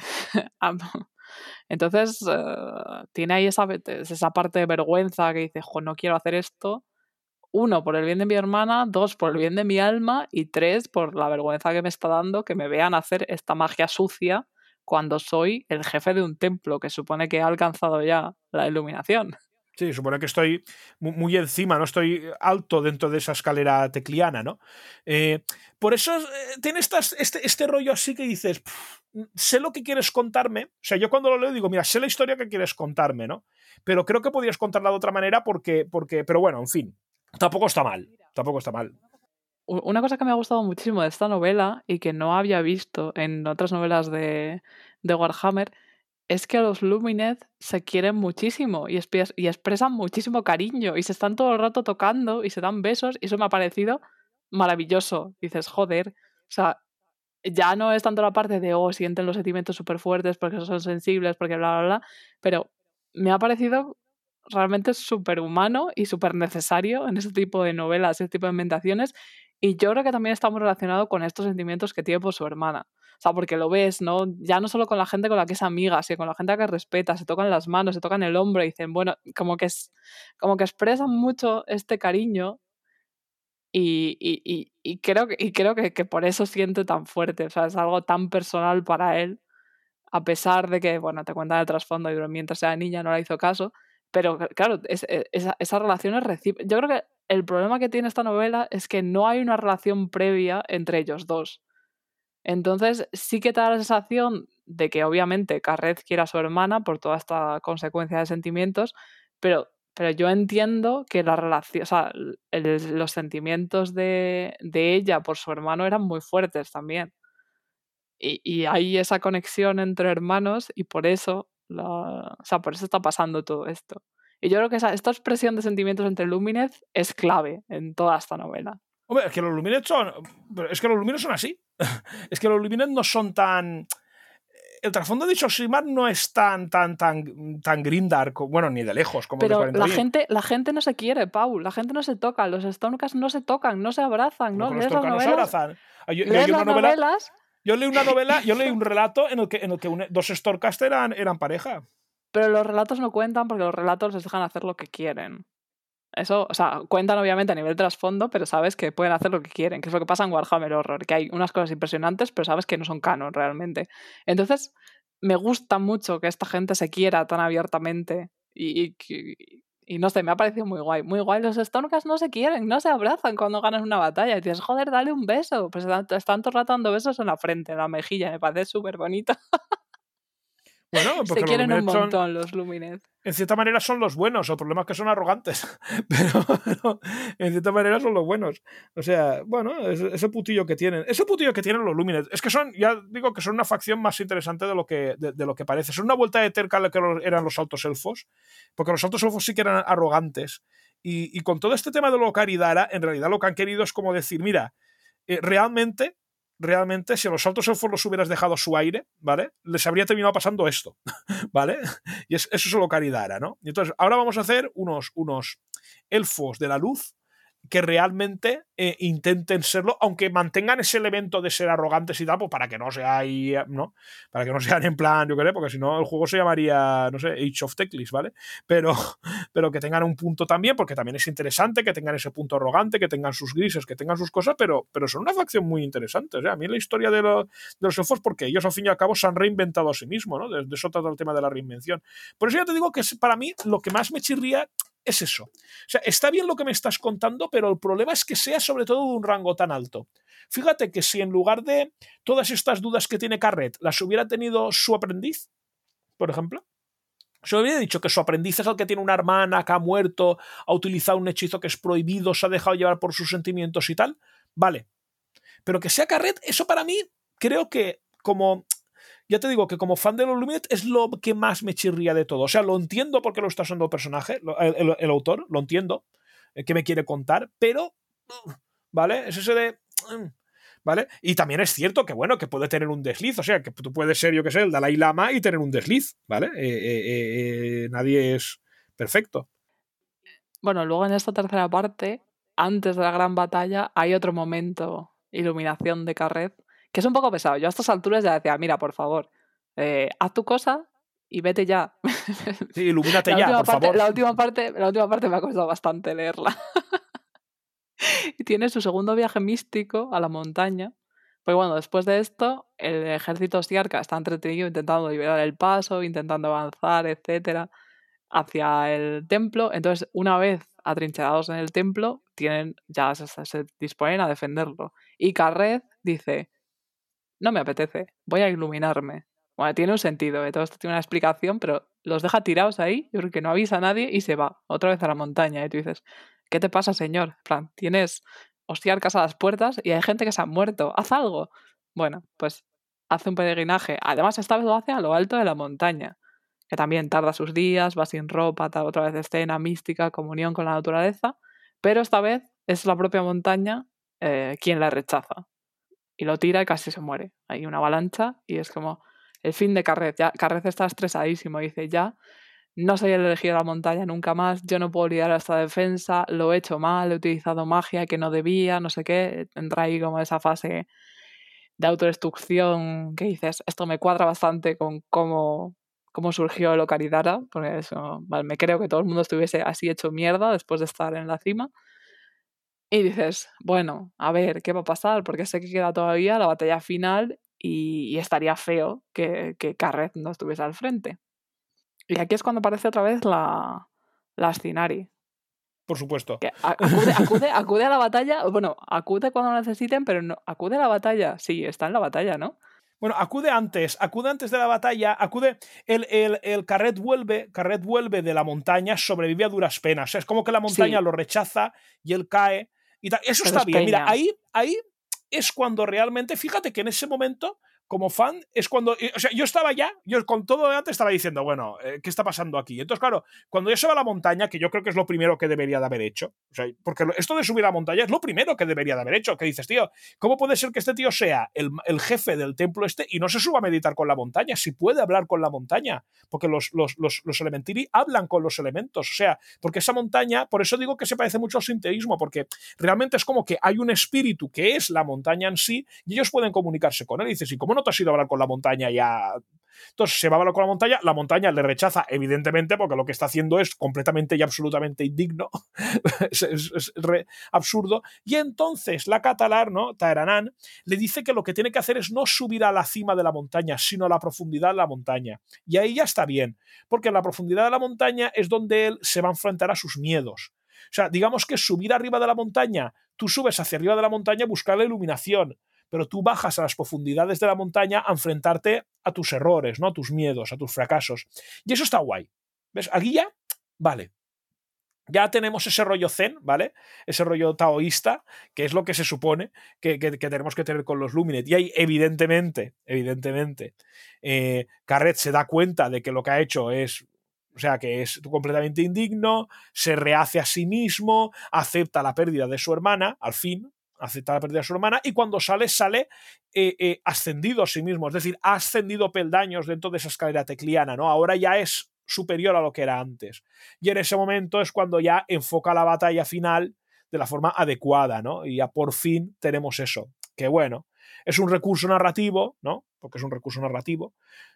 entonces uh, tiene ahí esa, esa parte de vergüenza que dice, jo, no quiero hacer esto. Uno, por el bien de mi hermana, dos, por el bien de mi alma y tres, por la vergüenza que me está dando que me vean hacer esta magia sucia cuando soy el jefe de un templo que supone que ha alcanzado ya la iluminación. Sí, supone que estoy muy encima, no estoy alto dentro de esa escalera tecliana, ¿no? Eh, por eso eh, tiene estas, este, este rollo así que dices, pff, sé lo que quieres contarme. O sea, yo cuando lo leo digo, mira, sé la historia que quieres contarme, ¿no? Pero creo que podrías contarla de otra manera porque, porque pero bueno, en fin, tampoco está mal, tampoco está mal. Una cosa que me ha gustado muchísimo de esta novela y que no había visto en otras novelas de, de Warhammer es que los Luminet se quieren muchísimo y, y expresan muchísimo cariño y se están todo el rato tocando y se dan besos y eso me ha parecido maravilloso. Dices, joder, o sea, ya no es tanto la parte de, oh, sienten los sentimientos súper fuertes porque son sensibles, porque bla, bla, bla, pero me ha parecido realmente súper humano y súper necesario en ese tipo de novelas, ese tipo de ambientaciones. Y yo creo que también está muy relacionado con estos sentimientos que tiene por su hermana. O sea, porque lo ves, ¿no? Ya no solo con la gente con la que es amiga, sino con la gente a la que respeta, se tocan las manos, se tocan el hombro y dicen, bueno, como que, es, como que expresan mucho este cariño y, y, y, y creo, que, y creo que, que por eso siente tan fuerte, o sea, es algo tan personal para él, a pesar de que, bueno, te cuentan el trasfondo y mientras era niña no le hizo caso, pero claro, es, es, esa, esa relación es recíproca. Yo creo que el problema que tiene esta novela es que no hay una relación previa entre ellos dos. Entonces sí que te da la sensación de que obviamente Carrez quiere a su hermana por toda esta consecuencia de sentimientos, pero, pero yo entiendo que la relación, o sea, el, los sentimientos de, de ella por su hermano eran muy fuertes también. Y, y hay esa conexión entre hermanos y por eso, la, o sea, por eso está pasando todo esto. Y yo creo que esa, esta expresión de sentimientos entre Lúminez es clave en toda esta novela. Hombre, es que los Lumines son. Es que los Lumines son así. Es que los Lumines no son tan. El trasfondo de Shoshiman no es tan, tan, tan, tan grindark, bueno, ni de lejos, como Pero el de la gente, la gente no se quiere, Pau. La gente no se toca. Los Stonecast no se tocan, no se abrazan, ¿no? Lees las novelas. No se abrazan. Yo, lees yo las novela, novelas. Yo leí una novela, yo leí un relato en el que, en el que un, dos Stormcast eran, eran pareja. Pero los relatos no cuentan porque los relatos les dejan hacer lo que quieren. Eso, o sea, cuentan obviamente a nivel trasfondo, pero sabes que pueden hacer lo que quieren, que es lo que pasa en Warhammer Horror, que hay unas cosas impresionantes, pero sabes que no son canon realmente. Entonces, me gusta mucho que esta gente se quiera tan abiertamente y, y, y no sé, me ha parecido muy guay. Muy guay, los Stormcast no se quieren, no se abrazan cuando ganan una batalla. Y dices, joder, dale un beso. Pues están, están todo el rato dando besos en la frente, en la mejilla, me parece súper bonito. Bueno, porque se quieren los un montón son, los Lumineth. En cierta manera son los buenos, el problema es que son arrogantes, pero no, en cierta manera son los buenos. O sea, bueno, ese, ese putillo que tienen, ese putillo que tienen los Lumineth, es que son, ya digo que son una facción más interesante de lo que, de, de lo que parece. Son una vuelta de terca a lo que eran los altos elfos, porque los altos elfos sí que eran arrogantes. Y, y con todo este tema de lo Caridara, en realidad lo que han querido es como decir, mira, eh, realmente... realmente si a los altos elfos los hubieras dejado a su aire, ¿vale? Les habría terminado pasando esto, ¿vale? Y es, eso es lo Caridara, ¿no? Y entonces, ahora vamos a hacer unos, unos elfos de la luz que realmente eh, intenten serlo, aunque mantengan ese elemento de ser arrogantes y tal, pues para que no sean, ¿no? Para que no sean en plan, yo creo, porque si no el juego se llamaría, no sé, Age of Teclis, ¿vale? Pero, pero que tengan un punto también, porque también es interesante que tengan ese punto arrogante, que tengan sus grises, que tengan sus cosas, pero, pero son una facción muy interesante. O sea, a mí la historia de, lo, de los elfos, porque ellos al fin y al cabo se han reinventado a sí mismos, ¿no? De, de eso trata el tema de la reinvención. Por eso ya te digo que es, para mí lo que más me chirría es eso. O sea, está bien lo que me estás contando, pero el problema es que sea sobre todo de un rango tan alto. Fíjate que si en lugar de todas estas dudas que tiene Carret las hubiera tenido su aprendiz, por ejemplo, se hubiera dicho que su aprendiz es el que tiene una hermana que ha muerto, ha utilizado un hechizo que es prohibido, se ha dejado llevar por sus sentimientos y tal, vale. Pero que sea Carret, eso para mí creo que como... Ya te digo que como fan de los Lumineth es lo que más me chirría de todo. O sea, lo entiendo porque lo está usando el personaje, el, el, el autor, lo entiendo, eh, que me quiere contar, pero, ¿vale? Es ese de... ¿Vale? Y también es cierto que, bueno, que puede tener un desliz, o sea, que tú puedes ser, yo que sé, el Dalai Lama y tener un desliz, ¿vale? Eh, eh, eh, nadie es perfecto. Bueno, luego en esta tercera parte, antes de la gran batalla, hay otro momento, iluminación de Carret, que es un poco pesado. Yo a estas alturas ya decía, mira, por favor, eh, haz tu cosa y vete ya. Sí, ilumínate la ya, por parte, favor. La última, parte, la última parte me ha costado bastante leerla. Y tiene su segundo viaje místico a la montaña. Pues bueno, después de esto, el ejército Siarca está entretenido intentando liberar el paso, intentando avanzar, etcétera, hacia el templo. Entonces, una vez atrincherados en el templo, tienen, ya se, se disponen a defenderlo. Y Carret dice, no me apetece, voy a iluminarme. Bueno, tiene un sentido, ¿eh? Todo esto tiene una explicación, pero los deja tirados ahí, yo creo que no avisa a nadie y se va otra vez a la montaña. Y tú dices, ¿qué te pasa, señor? En plan, tienes hostiarcas a las puertas y hay gente que se ha muerto, haz algo. Bueno, pues hace un peregrinaje. Además, esta vez lo hace a lo alto de la montaña, que también tarda sus días, va sin ropa, otra vez escena mística, comunión con la naturaleza, pero esta vez es la propia montaña eh, quien la rechaza. Y lo tira y casi se muere. Hay una avalancha y es como el fin de Carret. Ya, Carret está estresadísimo. Dice, ya, no soy el elegido de la montaña nunca más, yo no puedo lidiar esta defensa, lo he hecho mal, he utilizado magia que no debía, no sé qué. Entra ahí como esa fase de autodestrucción que dices, esto me cuadra bastante con cómo, cómo surgió el Ocaridara, porque eso, vale, me creo que todo el mundo estuviese así hecho mierda después de estar en la cima. Y dices, bueno, a ver, ¿qué va a pasar? Porque sé que queda todavía la batalla final y, y estaría feo que, que Carreth no estuviese al frente. Y aquí es cuando aparece otra vez la, la Astinari. Por supuesto. Que acude, acude, acude a la batalla, bueno, acude cuando lo necesiten, pero no, acude a la batalla. Sí, está en la batalla, ¿no? Bueno, acude antes, acude antes de la batalla, acude, el, el, el Carreth vuelve, Carreth vuelve de la montaña, sobrevive a duras penas. O sea, es como que la montaña Sí. lo rechaza y él cae y tal. Eso Pero está es bien. Mira, peña. ahí, ahí es cuando realmente, fíjate que en ese momento, como fan, es cuando, o sea, yo estaba ya, yo con todo de antes estaba diciendo, bueno, eh, ¿qué está pasando aquí? Entonces, claro, cuando ya se va a la montaña, que yo creo que es lo primero que debería de haber hecho, o sea, porque esto de subir a la montaña es lo primero que debería de haber hecho, que dices, tío, ¿cómo puede ser que este tío sea el, el jefe del templo este y no se suba a meditar con la montaña? Si puede hablar con la montaña, porque los, los, los, los elementiri hablan con los elementos, o sea, porque esa montaña, por eso digo que se parece mucho al sinteísmo, porque realmente es como que hay un espíritu que es la montaña en sí y ellos pueden comunicarse con él. Y dices, ¿y cómo no te has ido a hablar con la montaña ya? Entonces se va a hablar con la montaña, la montaña le rechaza, evidentemente, porque lo que está haciendo es completamente y absolutamente indigno, es, es, es re absurdo, y entonces la Catalar, ¿no? Taeranán, le dice que lo que tiene que hacer es no subir a la cima de la montaña, sino a la profundidad de la montaña. Y ahí ya está bien, porque en la profundidad de la montaña es donde él se va a enfrentar a sus miedos. O sea, digamos que subir arriba de la montaña, tú subes hacia arriba de la montaña a buscar la iluminación, pero tú bajas a las profundidades de la montaña a enfrentarte a tus errores, ¿no? A tus miedos, a tus fracasos. Y eso está guay. ¿Ves? Aquí ya, vale. Ya tenemos ese rollo zen, ¿vale? Ese rollo taoísta, que es lo que se supone que, que, que tenemos que tener con los Luminet. Y ahí, evidentemente, evidentemente, eh, Carreth se da cuenta de que lo que ha hecho es, o sea, que es completamente indigno, se rehace a sí mismo, acepta la pérdida de su hermana, al fin, acepta la pérdida de su hermana, y cuando sale, sale eh, eh, ascendido a sí mismo, es decir, ha ascendido peldaños dentro de esa escalera tecliana, ¿no? Ahora ya es superior a lo que era antes. Y en ese momento es cuando ya enfoca la batalla final de la forma adecuada, ¿no? Y ya por fin tenemos eso. Que bueno, es un recurso narrativo, ¿no? Porque es un recurso narrativo.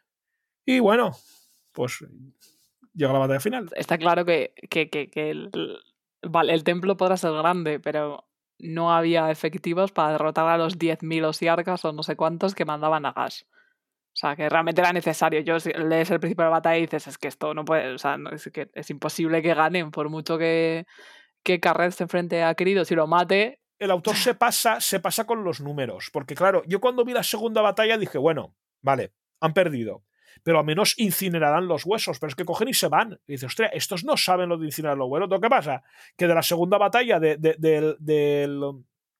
Y bueno, pues llega la batalla final. Está claro que, que, que, que el, vale, el templo podrá ser grande, pero no había efectivos para derrotar a los diez mil osiarcas o no sé cuántos que mandaban a Gash. O sea, que realmente era necesario. Yo si lees el principio de la batalla y dices, es que esto no puede, o sea, no, es que es imposible que ganen, por mucho que, que Carreth se enfrente a Queridos y lo mate. El autor se pasa, se pasa con los números, porque claro, yo cuando vi la segunda batalla dije, bueno, vale, han perdido, pero al menos incinerarán los huesos, pero es que cogen y se van. Y dices, ostras, estos no saben lo de incinerar los huesos. ¿Qué pasa? Que de la segunda batalla de, de, de, de,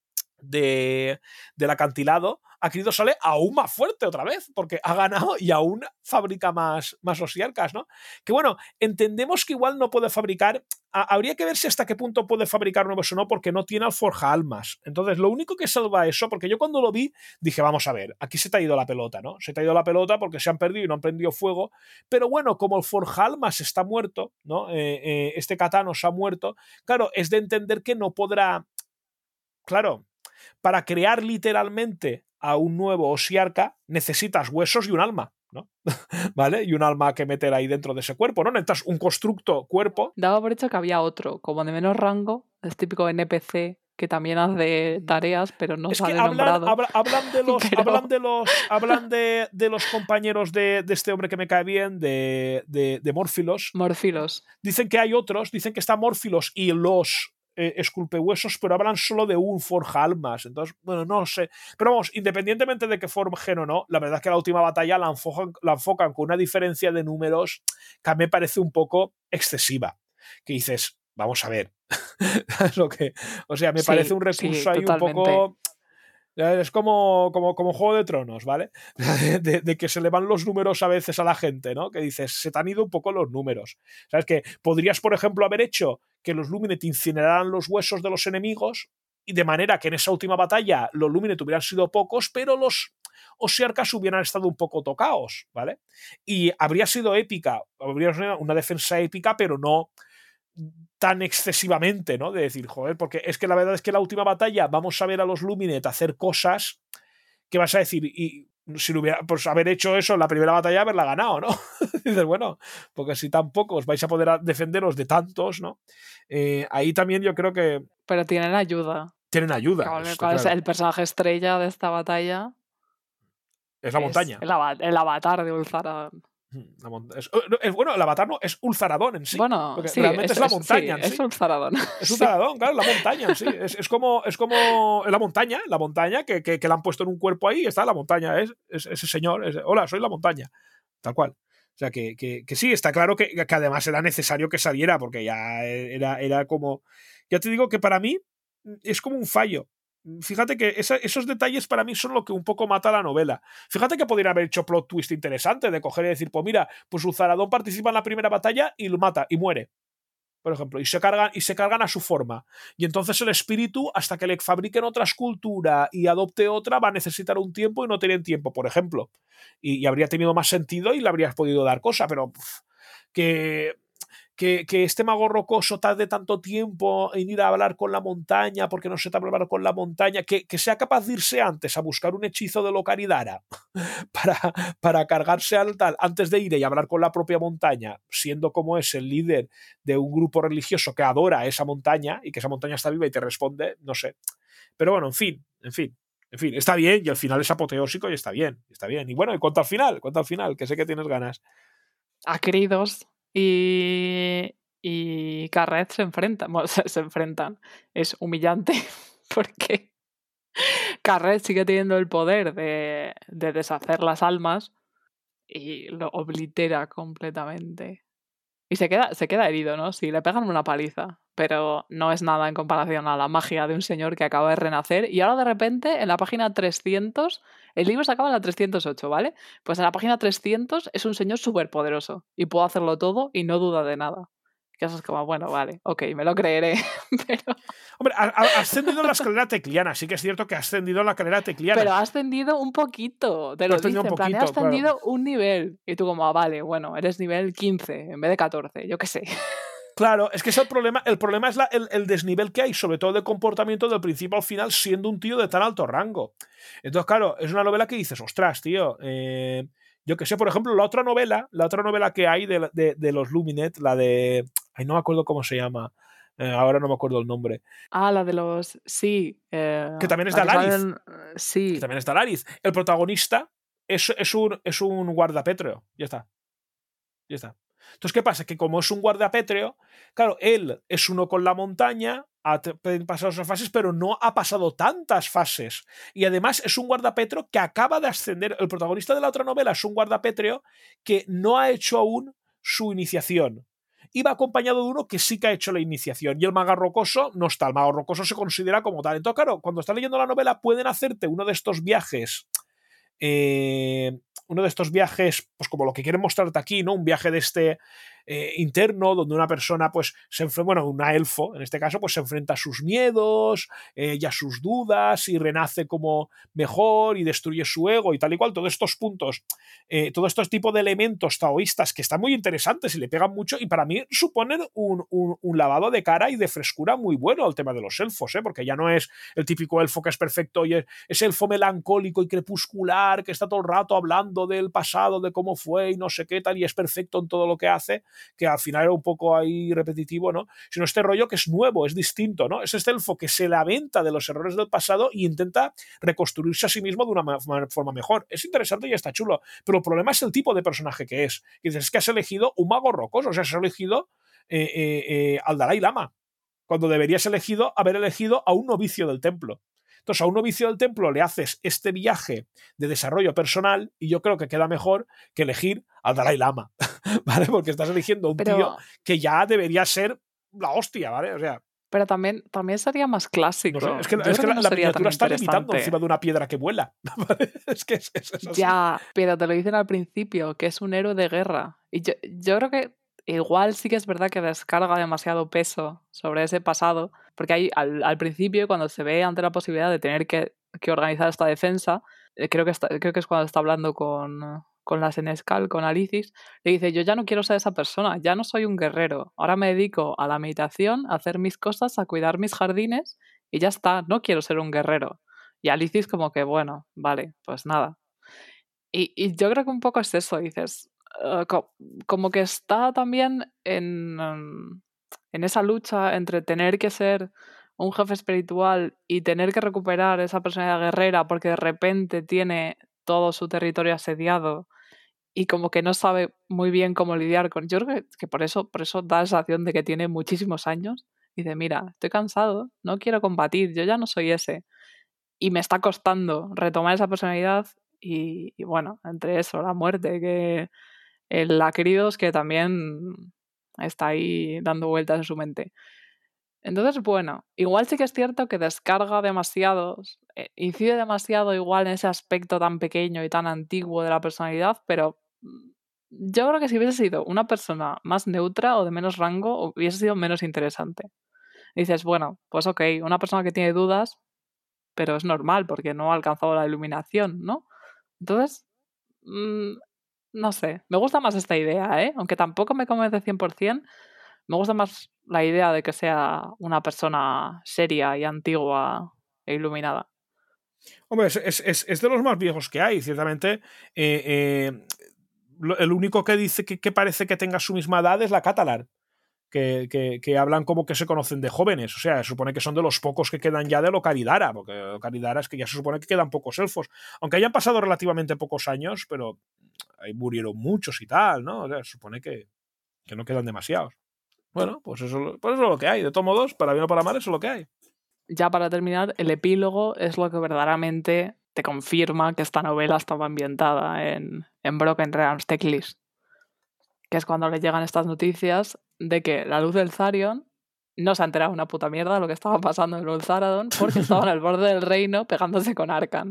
de, del acantilado, Akrido sale aún más fuerte otra vez, porque ha ganado y aún fabrica más, más osiarcas, ¿no? Que bueno, entendemos que igual no puede fabricar, a, habría que ver si hasta qué punto puede fabricar nuevos o no, porque no tiene al forja almas. Entonces, lo único que salva eso, porque yo cuando lo vi, dije, vamos a ver, aquí se te ha ido la pelota, ¿no? Se te ha ido la pelota porque se han perdido y no han prendido fuego, pero bueno, como el forja almas está muerto, ¿no? Eh, eh, este Katano se ha muerto, claro, es de entender que no podrá, claro, para crear literalmente a un nuevo osiarca necesitas huesos y un alma, ¿no? ¿Vale? Y un alma que meter ahí dentro de ese cuerpo, ¿no? Necesitas un constructo cuerpo. Daba por hecho que había otro, como de menor rango, es típico N P C que también hace tareas, pero no es sale que hablan, nombrado. Habla, hablan de los, pero... hablan de los, hablan de, de los compañeros de, de este hombre que me cae bien, de, de, de Morfilos. Morfilos. Dicen que hay otros, dicen que está Morfilos y los Eh, esculpehuesos, pero hablan solo de un forja almas. Entonces, bueno, no sé. Pero vamos, independientemente de que forjen o no, la verdad es que la última batalla la enfocan, la enfocan con una diferencia de números que a mí me parece un poco excesiva. Que dices, vamos a ver. Lo que, o sea, me sí, parece un recurso sí, ahí totalmente. un poco. Es como, como, como Juego de Tronos, ¿vale? De, de que se le van los números a veces a la gente, ¿no? Que dices, se te han ido un poco los números. ¿Sabes? Que podrías, por ejemplo, haber hecho que los Luminet incineraran los huesos de los enemigos y de manera que en esa última batalla los Luminet hubieran sido pocos, pero los osiarcas hubieran estado un poco tocados, ¿vale? Y habría sido épica, habría sido una defensa épica, pero no tan excesivamente, ¿no? De decir, joder, porque es que la verdad es que la última batalla vamos a ver a los Luminet hacer cosas ¿qué vas a decir? Y si no hubiera, pues haber hecho eso en la primera batalla, haberla ganado, ¿no? Dices, bueno, porque si tan pocos vais a poder defenderos de tantos, ¿no? Eh, ahí también yo creo que... Pero tienen ayuda. Tienen ayuda. ¿Cuál, es, cuál claro. es el personaje estrella de esta batalla? Es la montaña. Es el, av el avatar de Ultharadon. La es, es, bueno, el avatar no, es Ultharadon en sí. Bueno, porque sí, realmente es, es la es, montaña sí, en sí. Es Ultharadon. Es Ultharadon, sí. Claro, la montaña en sí. Es, es, como, es como la montaña, la montaña que, que, que la han puesto en un cuerpo ahí y está la montaña. Es, es ese señor. Es, hola, soy la montaña. Tal cual. O sea, que, que, que sí, está claro que, que además era necesario que saliera, porque ya era, era como... Ya te digo que para mí es como un fallo. Fíjate que esa, esos detalles para mí son lo que un poco mata la novela. Fíjate que podrían haber hecho plot twist interesante de coger y decir, pues mira, pues Ultharadon participa en la primera batalla y lo mata y muere, por ejemplo, y se cargan, y se cargan a su forma. Y entonces el espíritu, hasta que le fabriquen otra escultura y adopte otra, va a necesitar un tiempo y no tienen tiempo, por ejemplo. Y, y habría tenido más sentido y le habrías podido dar cosa, pero pff, que... Que, que este mago rocoso tarde tanto tiempo en ir a hablar con la montaña porque no se sabe hablar con la montaña, que, que sea capaz de irse antes a buscar un hechizo de Locaridara para, para cargarse al tal antes de ir y hablar con la propia montaña, siendo como es el líder de un grupo religioso que adora esa montaña y que esa montaña está viva y te responde, no sé. Pero bueno, en fin, en fin. En fin, está bien y al final es apoteósico y está bien, está bien. Y bueno, y cuanto al final, cuanto al final, que sé que tienes ganas. Acridos y, y Carreth se enfrentan. Bueno, se, se enfrentan. Es humillante porque Carreth sigue teniendo el poder de, de deshacer las almas y lo oblitera completamente. Y se queda, se queda herido, ¿no? Sí, le pegan una paliza, pero no es nada en comparación a la magia de un señor que acaba de renacer y ahora de repente en la página trescientos, el libro se acaba en la trescientos ocho, ¿vale? Pues en la página trescientos es un señor súper poderoso y puede hacerlo todo y no duda de nada. Que eso es como, bueno, vale, ok, me lo creeré, pero... Hombre, ha, ha ascendido en la escalera tecliana, sí que es cierto que ha ascendido en la escalera tecliana. Pero ha ascendido un poquito, te lo dice, en plan, ha ascendido claro. un nivel. Y tú como, ah, vale, bueno, eres nivel quince en vez de catorce, yo qué sé. Claro, es que es el problema. El problema es la, el, el desnivel que hay, sobre todo de comportamiento del principio al final, siendo un tío de tan alto rango. Entonces, claro, es una novela que dices, ostras, tío. Eh, yo que sé, por ejemplo, la otra novela, la otra novela que hay de, de, de los Luminet, la de. Ay, no me acuerdo cómo se llama. Eh, ahora no me acuerdo el nombre. Ah, la de los. Sí. Eh, que también es de Alariz. Salen... Sí. Que también es de Alariz. El protagonista es, es, un, es un guardapétreo. Ya está. Ya está. Entonces, ¿qué pasa? Que como es un guardapétreo, claro, él es uno con la montaña, ha pasado esas fases, pero no ha pasado tantas fases. Y además es un guardapétreo que acaba de ascender. El protagonista de la otra novela es un guardapétreo que no ha hecho aún su iniciación. Y va acompañado de uno que sí que ha hecho la iniciación. Y el mago rocoso no está. El mago rocoso se considera como tal. Entonces, claro, cuando estás leyendo la novela pueden hacerte uno de estos viajes... Eh, uno de estos viajes, pues como lo que quieren mostrarte aquí, ¿no? Un viaje de este eh, interno, donde una persona, pues, se enfrenta, bueno, una elfo, en este caso, pues se enfrenta a sus miedos eh, y a sus dudas y renace como mejor y destruye su ego y tal y cual. Todos estos puntos, eh, todos estos tipos de elementos taoístas que están muy interesantes y le pegan mucho y para mí suponen un, un, un lavado de cara y de frescura muy bueno al tema de los elfos, ¿eh? Porque ya no es el típico elfo que es perfecto y es, es elfo melancólico y crepuscular que está todo el rato hablando del pasado, de cómo fue y no sé qué tal y es perfecto en todo lo que hace, que al final era un poco ahí repetitivo, ¿no? Sino este rollo que es nuevo, es distinto, ¿no? Es este elfo que se lamenta de los errores del pasado y intenta reconstruirse a sí mismo de una forma mejor. Es interesante y está chulo, pero el problema es el tipo de personaje que es. Y dices, es que has elegido un mago rocoso, o sea, has elegido eh, eh, eh, al Dalai Lama, cuando deberías elegido, haber elegido a un novicio del templo. Entonces, a un novicio del templo le haces este viaje de desarrollo personal y yo creo que queda mejor que elegir al Dalai Lama, ¿vale? Porque estás eligiendo a un Pero... tío que ya debería ser la hostia, ¿vale? O sea... Pero también, también sería más clásico. No sé, es que, es que la, no la miniatura está levitando encima de una piedra que vuela. ¿Vale? Es que es, es, es así. Ya, pero te lo dicen al principio, que es un héroe de guerra. Y yo, yo creo que igual sí que es verdad que descarga demasiado peso sobre ese pasado, porque ahí al, al principio, cuando se ve ante la posibilidad de tener que, que organizar esta defensa, eh, creo, que está, creo que es cuando está hablando con, con la Senescal, con Alicis, le dice, yo ya no quiero ser esa persona, ya no soy un guerrero, ahora me dedico a la meditación, a hacer mis cosas, a cuidar mis jardines, y ya está, no quiero ser un guerrero. Y Alicis como que, bueno, vale, pues nada. Y, y yo creo que un poco es eso, dices, uh, co como que está también en, um, en esa lucha entre tener que ser un jefe espiritual y tener que recuperar esa personalidad guerrera porque de repente tiene todo su territorio asediado y como que no sabe muy bien cómo lidiar con... Yo creo que, que por, eso, por eso da la sensación de que tiene muchísimos años. Y dice, mira, estoy cansado, no quiero combatir, yo ya no soy ese. Y me está costando retomar esa personalidad y, y bueno, entre eso, la muerte, que el Acridos que también está ahí dando vueltas en su mente. Entonces, bueno, igual sí que es cierto que descarga demasiado, eh, incide demasiado igual en ese aspecto tan pequeño y tan antiguo de la personalidad, pero yo creo que si hubiese sido una persona más neutra o de menos rango, hubiese sido menos interesante. Y dices, bueno, pues ok, una persona que tiene dudas, pero es normal porque no ha alcanzado la iluminación, ¿no? Entonces, mmm, no sé, me gusta más esta idea, ¿eh? Aunque tampoco me convence cien por cien, me gusta más la idea de que sea una persona seria y antigua e iluminada. Hombre, es, es, es, es de los más viejos que hay, ciertamente. Eh, eh, el único que dice que, que parece que tenga su misma edad es la Catalar. Que, que, que hablan como que se conocen de jóvenes, o sea, se supone que son de los pocos que quedan ya de Locaridara, porque Locaridara es que ya se supone que quedan pocos elfos, aunque hayan pasado relativamente pocos años, pero ahí murieron muchos y tal, ¿no? O sea, se supone que, que no quedan demasiados. Bueno, pues eso, pues eso es lo que hay, de todos modos, para bien o para mal, eso es lo que hay. Ya para terminar, el epílogo es lo que verdaderamente te confirma que esta novela estaba ambientada en, en Broken Realms Teclis, que es cuando le llegan estas noticias de que la luz del Zarion no se ha enterado una puta mierda de lo que estaba pasando en Lulzaradon porque estaba en el borde del reino pegándose con Arkan.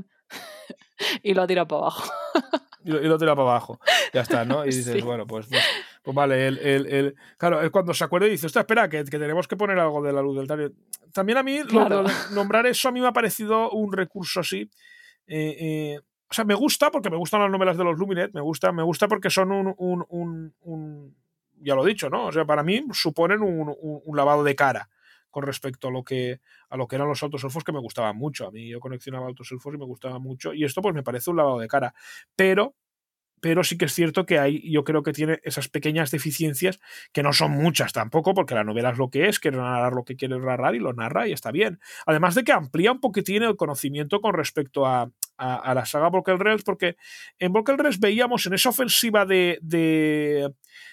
Y lo tira para abajo. Y lo, y lo tira para abajo. Ya está, ¿no? Y dices, Sí. bueno, pues, pues, pues vale, el, el, el, claro, es cuando se acuerda y dice, ostras, espera, que, que tenemos que poner algo de la luz del Zarion. También a mí, Claro. lo, lo, nombrar eso a mí me ha parecido un recurso así. Eh, eh, o sea, me gusta porque me gustan las novelas de los Luminet, me gusta, me gusta porque son un, un, un, un ya lo he dicho, ¿no? O sea, para mí suponen un, un, un lavado de cara con respecto a lo que a lo que eran los altos elfos, que me gustaban mucho. A mí yo coleccionaba altos elfos y me gustaba mucho, y esto pues me parece un lavado de cara, pero pero sí que es cierto que hay, yo creo que tiene esas pequeñas deficiencias, que no son muchas tampoco, porque la novela es lo que es, quiere narrar lo que quiere narrar y lo narra y está bien. Además de que amplía un poquitín el conocimiento con respecto a, a, a la saga Broken Realms, porque en Broken Realms veíamos en esa ofensiva de, de,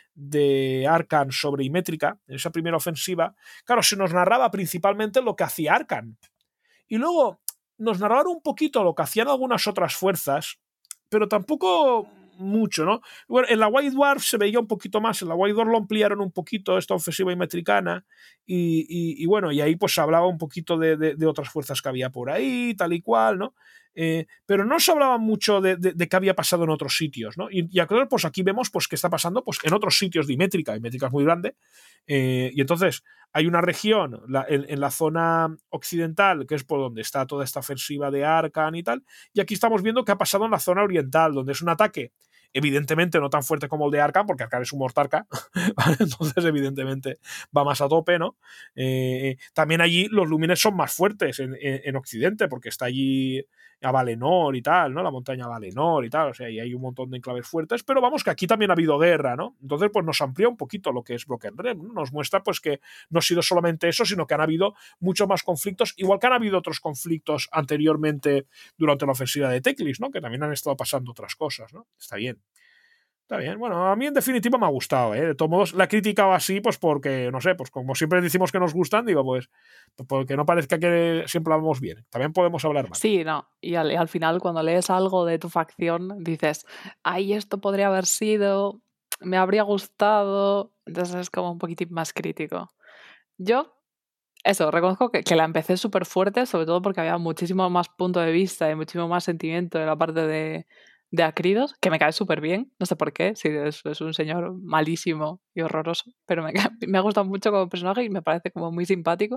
de Arkan sobre Imétrica, en esa primera ofensiva, claro, se nos narraba principalmente lo que hacía Arkan. Y luego nos narraron un poquito lo que hacían algunas otras fuerzas, pero tampoco mucho, ¿no? Bueno, en la White Dwarf se veía un poquito más, en la White Dwarf lo ampliaron un poquito esta ofensiva imetricana y, y, y bueno, y ahí pues se hablaba un poquito de, de, de otras fuerzas que había por ahí, tal y cual, ¿no? Eh, pero no se hablaba mucho de, de, de qué había pasado en otros sitios, ¿no? Y, y acá, pues aquí vemos pues qué está pasando pues en otros sitios de Imétrica. Imétrica es muy grande, eh, y entonces hay una región la, en, en la zona occidental, que es por donde está toda esta ofensiva de Arkan y tal, y aquí estamos viendo qué ha pasado en la zona oriental, donde es un ataque evidentemente no tan fuerte como el de Arkan, porque Arkan es un Mortarka, ¿vale? Entonces evidentemente va más a tope, ¿no? Eh, también allí los Lúmines son más fuertes en, en, en Occidente, porque está allí a Valenor y tal, ¿no? La montaña Valenor y tal, o sea, y hay un montón de enclaves fuertes, pero vamos que aquí también ha habido guerra, ¿no? Entonces, pues nos amplía un poquito lo que es Broken Realm, ¿no? Nos muestra, pues, que no ha sido solamente eso, sino que han habido muchos más conflictos, igual que han habido otros conflictos anteriormente durante la ofensiva de Teclis, ¿no? Que también han estado pasando otras cosas, ¿no? Está bien. Está bien, bueno, a mí en definitiva me ha gustado, ¿eh? De todos modos, la he criticado así, pues porque, no sé, pues como siempre decimos que nos gustan, digo, pues, porque no parezca que siempre hablamos bien. También podemos hablar mal. Sí, no, y al, al final cuando lees algo de tu facción, dices, ay, esto podría haber sido, me habría gustado, entonces es como un poquitín más crítico. Yo, eso, reconozco que, que la empecé súper fuerte, sobre todo porque había muchísimo más punto de vista y muchísimo más sentimiento de la parte de, de Acridos, que me cae súper bien, no sé por qué, si es, es un señor malísimo y horroroso, pero me, me ha gustado mucho como personaje y me parece como muy simpático.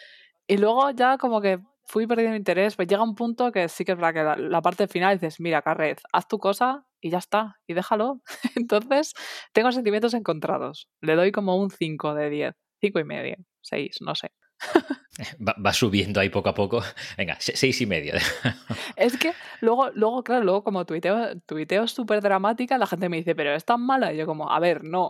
Y luego ya como que fui perdiendo interés, pues llega un punto que sí que es verdad que la, la parte final dices, mira, Carrez, haz tu cosa y ya está, y déjalo. Entonces tengo sentimientos encontrados, le doy como un cinco de diez, cinco y medio, seis, no sé. Va, va subiendo ahí poco a poco. Venga, seis y medio. Es que luego, luego claro, luego como tuiteo, tuiteo súper dramática, la gente me dice, pero es tan mala. Y yo como, a ver, no.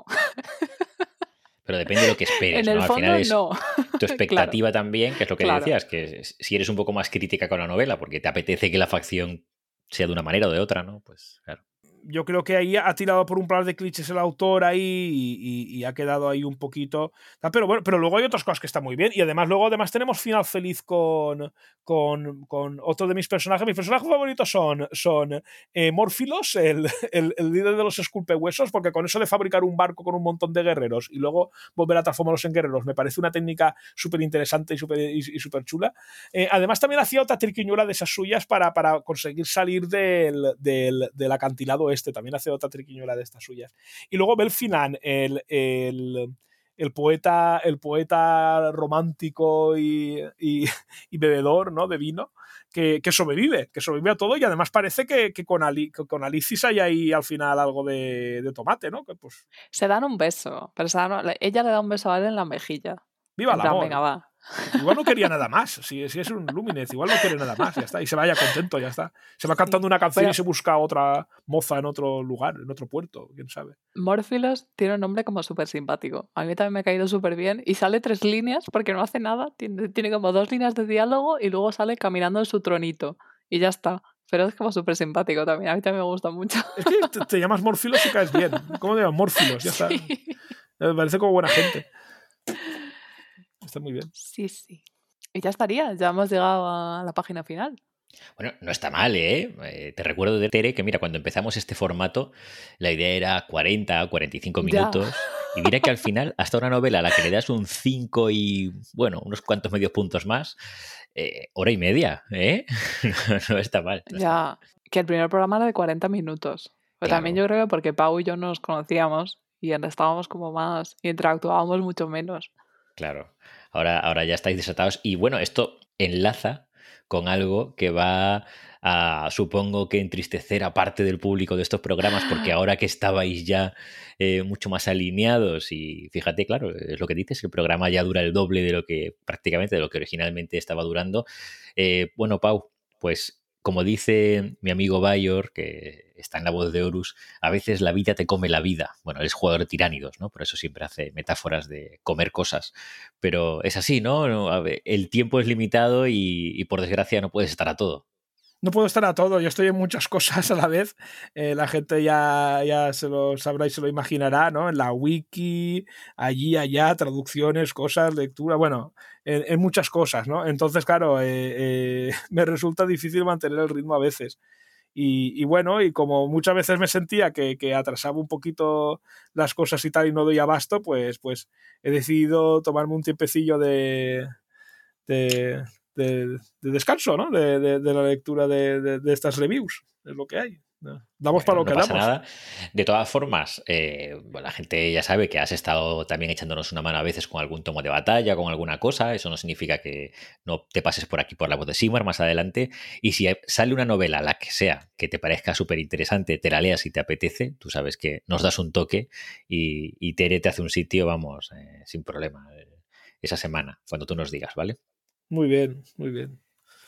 Pero depende de lo que esperes, En ¿no? el Al fondo, final es no. tu expectativa Claro, también, que es lo que claro. decías, que si eres un poco más crítica con la novela, porque te apetece que la facción sea de una manera o de otra, ¿no? Pues claro. Yo creo que ahí ha tirado por un par de clichés el autor ahí y, y, y ha quedado ahí un poquito. Pero bueno, pero luego hay otras cosas que están muy bien. Y además, luego además tenemos final feliz con, con, con otro de mis personajes. Mis personajes favoritos son, son eh, Morphilos, el, el, el líder de los esculpehuesos, porque con eso de fabricar un barco con un montón de guerreros y luego volver a transformarlos en guerreros, me parece una técnica súper interesante y súper y, y super chula. Eh, además, también hacía otra triquiñuela de esas suyas para, para conseguir salir del, del, del acantilado este, también hace otra triquiñuela de estas suyas. Y luego Belfinan, el, el, el, poeta, el poeta romántico y, y, y bebedor, ¿no? de vino, que, que sobrevive, que sobrevive a todo y además parece que, que, con, Ali, que con Alicis hay ahí al final algo de, de tomate, ¿no? Que pues... Se dan un beso, pero se dan, ella le da un beso a él en la mejilla. ¡Viva en el plan, amor! Venga, va. Igual no quería nada más. Si, si es un Lumineth, igual no quiere nada más. Ya está. Y se vaya contento, ya está. Se va sí, cantando una canción pero... y se busca otra moza en otro lugar, en otro puerto. Quién sabe. Morphilos tiene un nombre como súper simpático. A mí también me ha caído súper bien. Y sale tres líneas porque no hace nada. Tiene, tiene como dos líneas de diálogo y luego sale caminando en su tronito. Y ya está. Pero es como súper simpático también. A mí también me gusta mucho. Es que te, te llamas Morphilos y caes bien. ¿Cómo te llamas? Morphilos, ya está. Sí. Me parece como buena gente. Está muy bien. Sí, sí. Y ya estaría, ya hemos llegado a la página final. Bueno, no está mal, ¿eh? eh te recuerdo de Tere que, mira, cuando empezamos este formato, la idea era cuarenta, cuarenta y cinco minutos. Ya. Y mira que al final, hasta una novela a la que le das un cinco y, bueno, unos cuantos medios puntos más, eh, hora y media, ¿eh? no, no está mal. No ya, está mal. Que el primer programa era de cuarenta minutos. Pero claro. También yo creo que porque Pau y yo nos conocíamos y estábamos como más, interactuábamos mucho menos. Claro, ahora, ahora ya estáis desatados. Y bueno, esto enlaza con algo que va a, supongo que entristecer a parte del público de estos programas, porque ahora que estabais ya eh, mucho más alineados y fíjate, claro, es lo que dices, el programa ya dura el doble de lo que prácticamente de lo que originalmente estaba durando. Eh, bueno, Pau, pues como dice mi amigo Bayor, que está en La Voz de Horus, a veces la vida te come la vida. Bueno, él es jugador de tiránidos, ¿no? Por eso siempre hace metáforas de comer cosas. Pero es así, ¿no? A ver, el tiempo es limitado y, y por desgracia no puedes estar a todo. No puedo estar a todo, yo estoy en muchas cosas a la vez. Eh, la gente ya, ya se lo sabrá y se lo imaginará, ¿no? En la wiki, allí, allá, traducciones, cosas, lectura, bueno, en, en muchas cosas, ¿no? Entonces, claro, eh, eh, me resulta difícil mantener el ritmo a veces. Y, y bueno, y como muchas veces me sentía que, que atrasaba un poquito las cosas y tal y no doy abasto, pues, pues he decidido tomarme un tiempecillo de... de De, de descanso, ¿no? De, de, de la lectura de, de, de estas reviews, es lo que hay. Damos bueno, para lo no que pasa damos. Nada. De todas formas, eh, bueno, la gente ya sabe que has estado también echándonos una mano a veces con algún tomo de batalla, con alguna cosa. Eso no significa que no te pases por aquí por La Voz de Sigmar más adelante. Y si sale una novela, la que sea, que te parezca súper interesante, te la leas si te apetece, tú sabes que nos das un toque y, y Tere te hace un sitio, vamos, eh, sin problema, eh, esa semana, cuando tú nos digas, ¿vale? Muy bien, muy bien.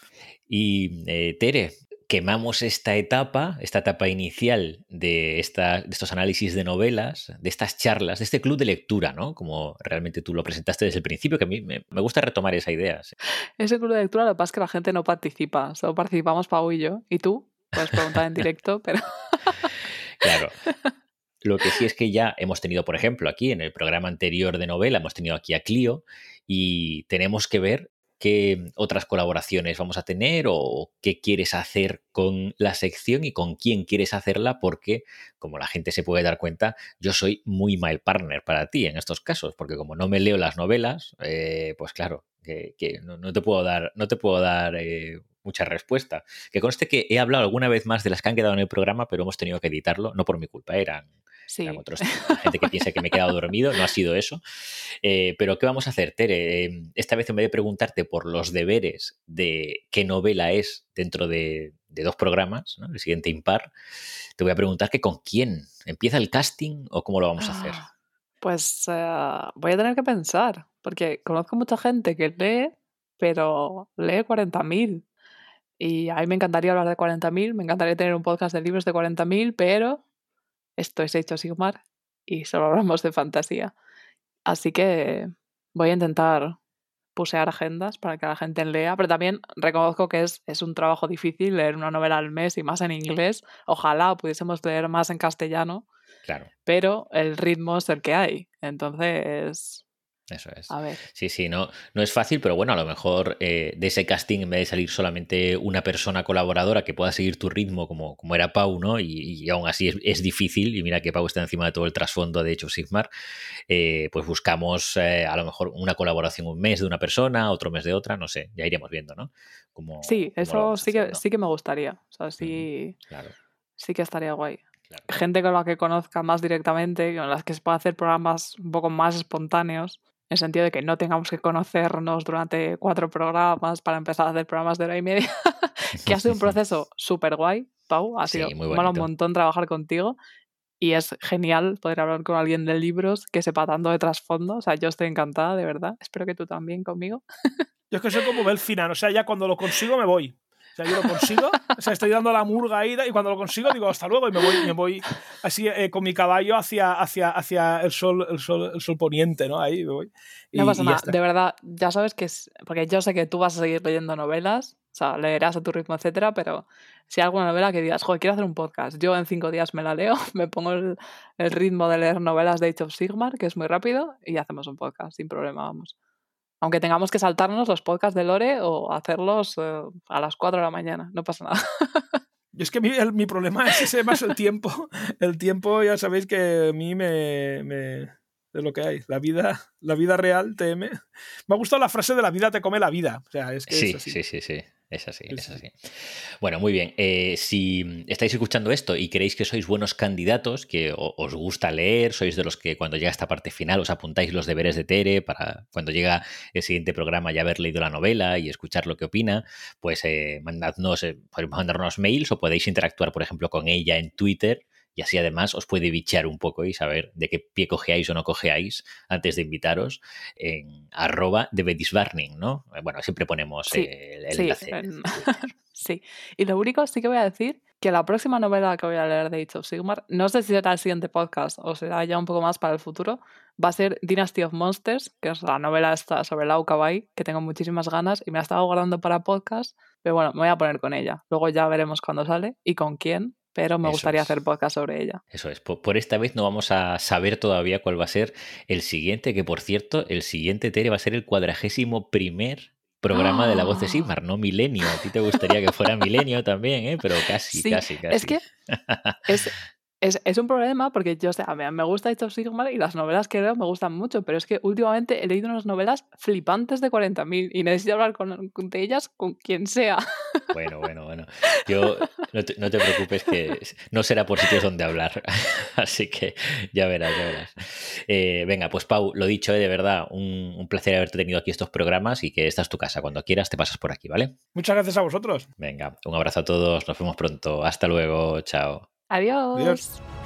Y eh, Tere, quemamos esta etapa, esta etapa inicial de, esta, de estos análisis de novelas, de estas charlas, de este club de lectura, ¿no? Como realmente tú lo presentaste desde el principio, que a mí me, me gusta retomar esa idea. ¿Sí? Ese club de lectura, lo que pasa es que la gente no participa, solo participamos Pau y yo. ¿Y tú? Puedes preguntar en directo, pero... Claro. Lo que sí es que ya hemos tenido, por ejemplo, aquí en el programa anterior de novela, hemos tenido aquí a Clio y tenemos que ver qué otras colaboraciones vamos a tener o qué quieres hacer con la sección y con quién quieres hacerla, porque, como la gente se puede dar cuenta, yo soy muy mal partner para ti en estos casos, porque como no me leo las novelas, eh, pues claro, que, que no, no te puedo dar, no te puedo dar eh, mucha respuesta. Que conste que he hablado alguna vez más de las que han quedado en el programa, pero hemos tenido que editarlo, no por mi culpa, eran... Sí. Eran otros, gente que piensa que me he quedado dormido, no ha sido eso. Eh, pero ¿qué vamos a hacer, Tere? Eh, esta vez en vez de preguntarte por los deberes de qué novela es dentro de, de dos programas, ¿no? El siguiente impar, te voy a preguntar que con quién. ¿Empieza el casting o cómo lo vamos a hacer? Pues eh, voy a tener que pensar, porque conozco mucha gente que lee, pero lee cuarenta mil. Y a mí me encantaría hablar de cuarenta mil, me encantaría tener un podcast de libros de cuarenta mil, pero esto es Age of Sigmar y solo hablamos de fantasía. Así que voy a intentar pusear agendas para que la gente lea, pero también reconozco que es, es un trabajo difícil leer una novela al mes y más en inglés. Ojalá pudiésemos leer más en castellano, Claro. pero el ritmo es el que hay. Entonces, Eso es. a ver. Sí, sí, no, no es fácil, pero bueno, a lo mejor eh, de ese casting, en vez de salir solamente una persona colaboradora que pueda seguir tu ritmo, como, como era Pau, ¿no? Y, y aún así es, es difícil, y mira que Pau está encima de todo el trasfondo de Age of Sigmar, eh, pues buscamos eh, a lo mejor una colaboración un mes de una persona, otro mes de otra, no sé, ya iremos viendo, ¿no? Cómo, Sí, cómo lo eso vamos sí que, haciendo. sí que me gustaría. O sea, Ujú, sí, claro, sí que estaría guay. claro. Gente con la que conozca más directamente, con las que se pueda hacer programas un poco más espontáneos, en el sentido de que no tengamos que conocernos durante cuatro programas para empezar a hacer programas de hora y media, que ha sido un proceso súper guay, Pau, ha sido Sí, muy mola un bonito. montón trabajar contigo y es genial poder hablar con alguien de libros que sepa tanto de trasfondo, o sea, yo estoy encantada, de verdad, espero que tú también conmigo. Yo es que soy como Belfinan, o sea, ya cuando lo consigo me voy. O sea, yo lo consigo, o sea, estoy dando la murga ahí y cuando lo consigo digo hasta luego y me voy, me voy así eh, con mi caballo hacia, hacia, hacia el, sol, el, sol, el sol poniente, ¿no? Ahí me voy. Y, No pasa y ya nada, está. de verdad, ya sabes que es, porque yo sé que tú vas a seguir leyendo novelas, o sea, leerás a tu ritmo, etcétera, pero si hay alguna novela que digas, joder, quiero hacer un podcast, yo en cinco días me la leo, me pongo el, el ritmo de leer novelas de Age of Sigmar, que es muy rápido, y hacemos un podcast, sin problema, vamos. Aunque tengamos que saltarnos los podcasts de Lore o hacerlos eh, a las cuatro de la mañana, no pasa nada. Yo es que mi, el, mi problema es ese más el tiempo. El tiempo, ya sabéis que a mí me, me es lo que hay. La vida, la vida real te me. Me ha gustado la frase de la vida te come la vida. O sea, es que Sí, es así. sí, sí, sí. Es así, Sí, es sí. así. Bueno, muy bien. Eh, si estáis escuchando esto y creéis que sois buenos candidatos, que o- os gusta leer, sois de los que cuando llega esta parte final os apuntáis los deberes de Tere para cuando llega el siguiente programa ya haber leído la novela y escuchar lo que opina, pues eh, mandadnos, eh, podéis mandarnos mails o podéis interactuar, por ejemplo, con ella en Twitter. Y así además os puede bichear un poco y saber de qué pie cojeáis o no cojeáis antes de invitaros en arroba de Bedisbarning, ¿no? Bueno, siempre ponemos Sí, eh, el, el sí, enlace en- en Twitter. sí. Y lo único sí que voy a decir que la próxima novela que voy a leer de Age of Sigmar, no sé si será el siguiente podcast o será ya un poco más para el futuro, va a ser Dynasty of Monsters, que es la novela esta sobre el Aucabai, que tengo muchísimas ganas y me la estaba guardando para podcast, pero bueno, me voy a poner con ella. Luego ya veremos cuándo sale y con quién, pero me Eso gustaría es. hacer podcast sobre ella. Eso es. Por, por esta vez no vamos a saber todavía cuál va a ser el siguiente, que por cierto, el siguiente, Tere, va a ser el cuadragésimo primer programa de La Voz de ¡Ah! Sigmar, no Milenio. A ti te gustaría que fuera Milenio también, ¿eh? Pero casi, Sí, casi, es casi. que es, es, es un problema porque yo, o sea, me, me gusta Age of Sigmar y las novelas que leo me gustan mucho, pero es que últimamente he leído unas novelas flipantes de cuarenta mil y necesito hablar con, con- de ellas con quien sea. Bueno, bueno, bueno. Yo no te, no te preocupes que no será por sitios donde hablar. Así que ya verás, ya verás. Eh, venga, pues Pau, lo dicho, eh, de verdad, un, un placer haberte tenido aquí estos programas y que esta es tu casa. Cuando quieras te pasas por aquí, ¿vale? Muchas gracias a vosotros. Venga, un abrazo a todos, nos vemos pronto. Hasta luego, chao. Adiós. Adiós.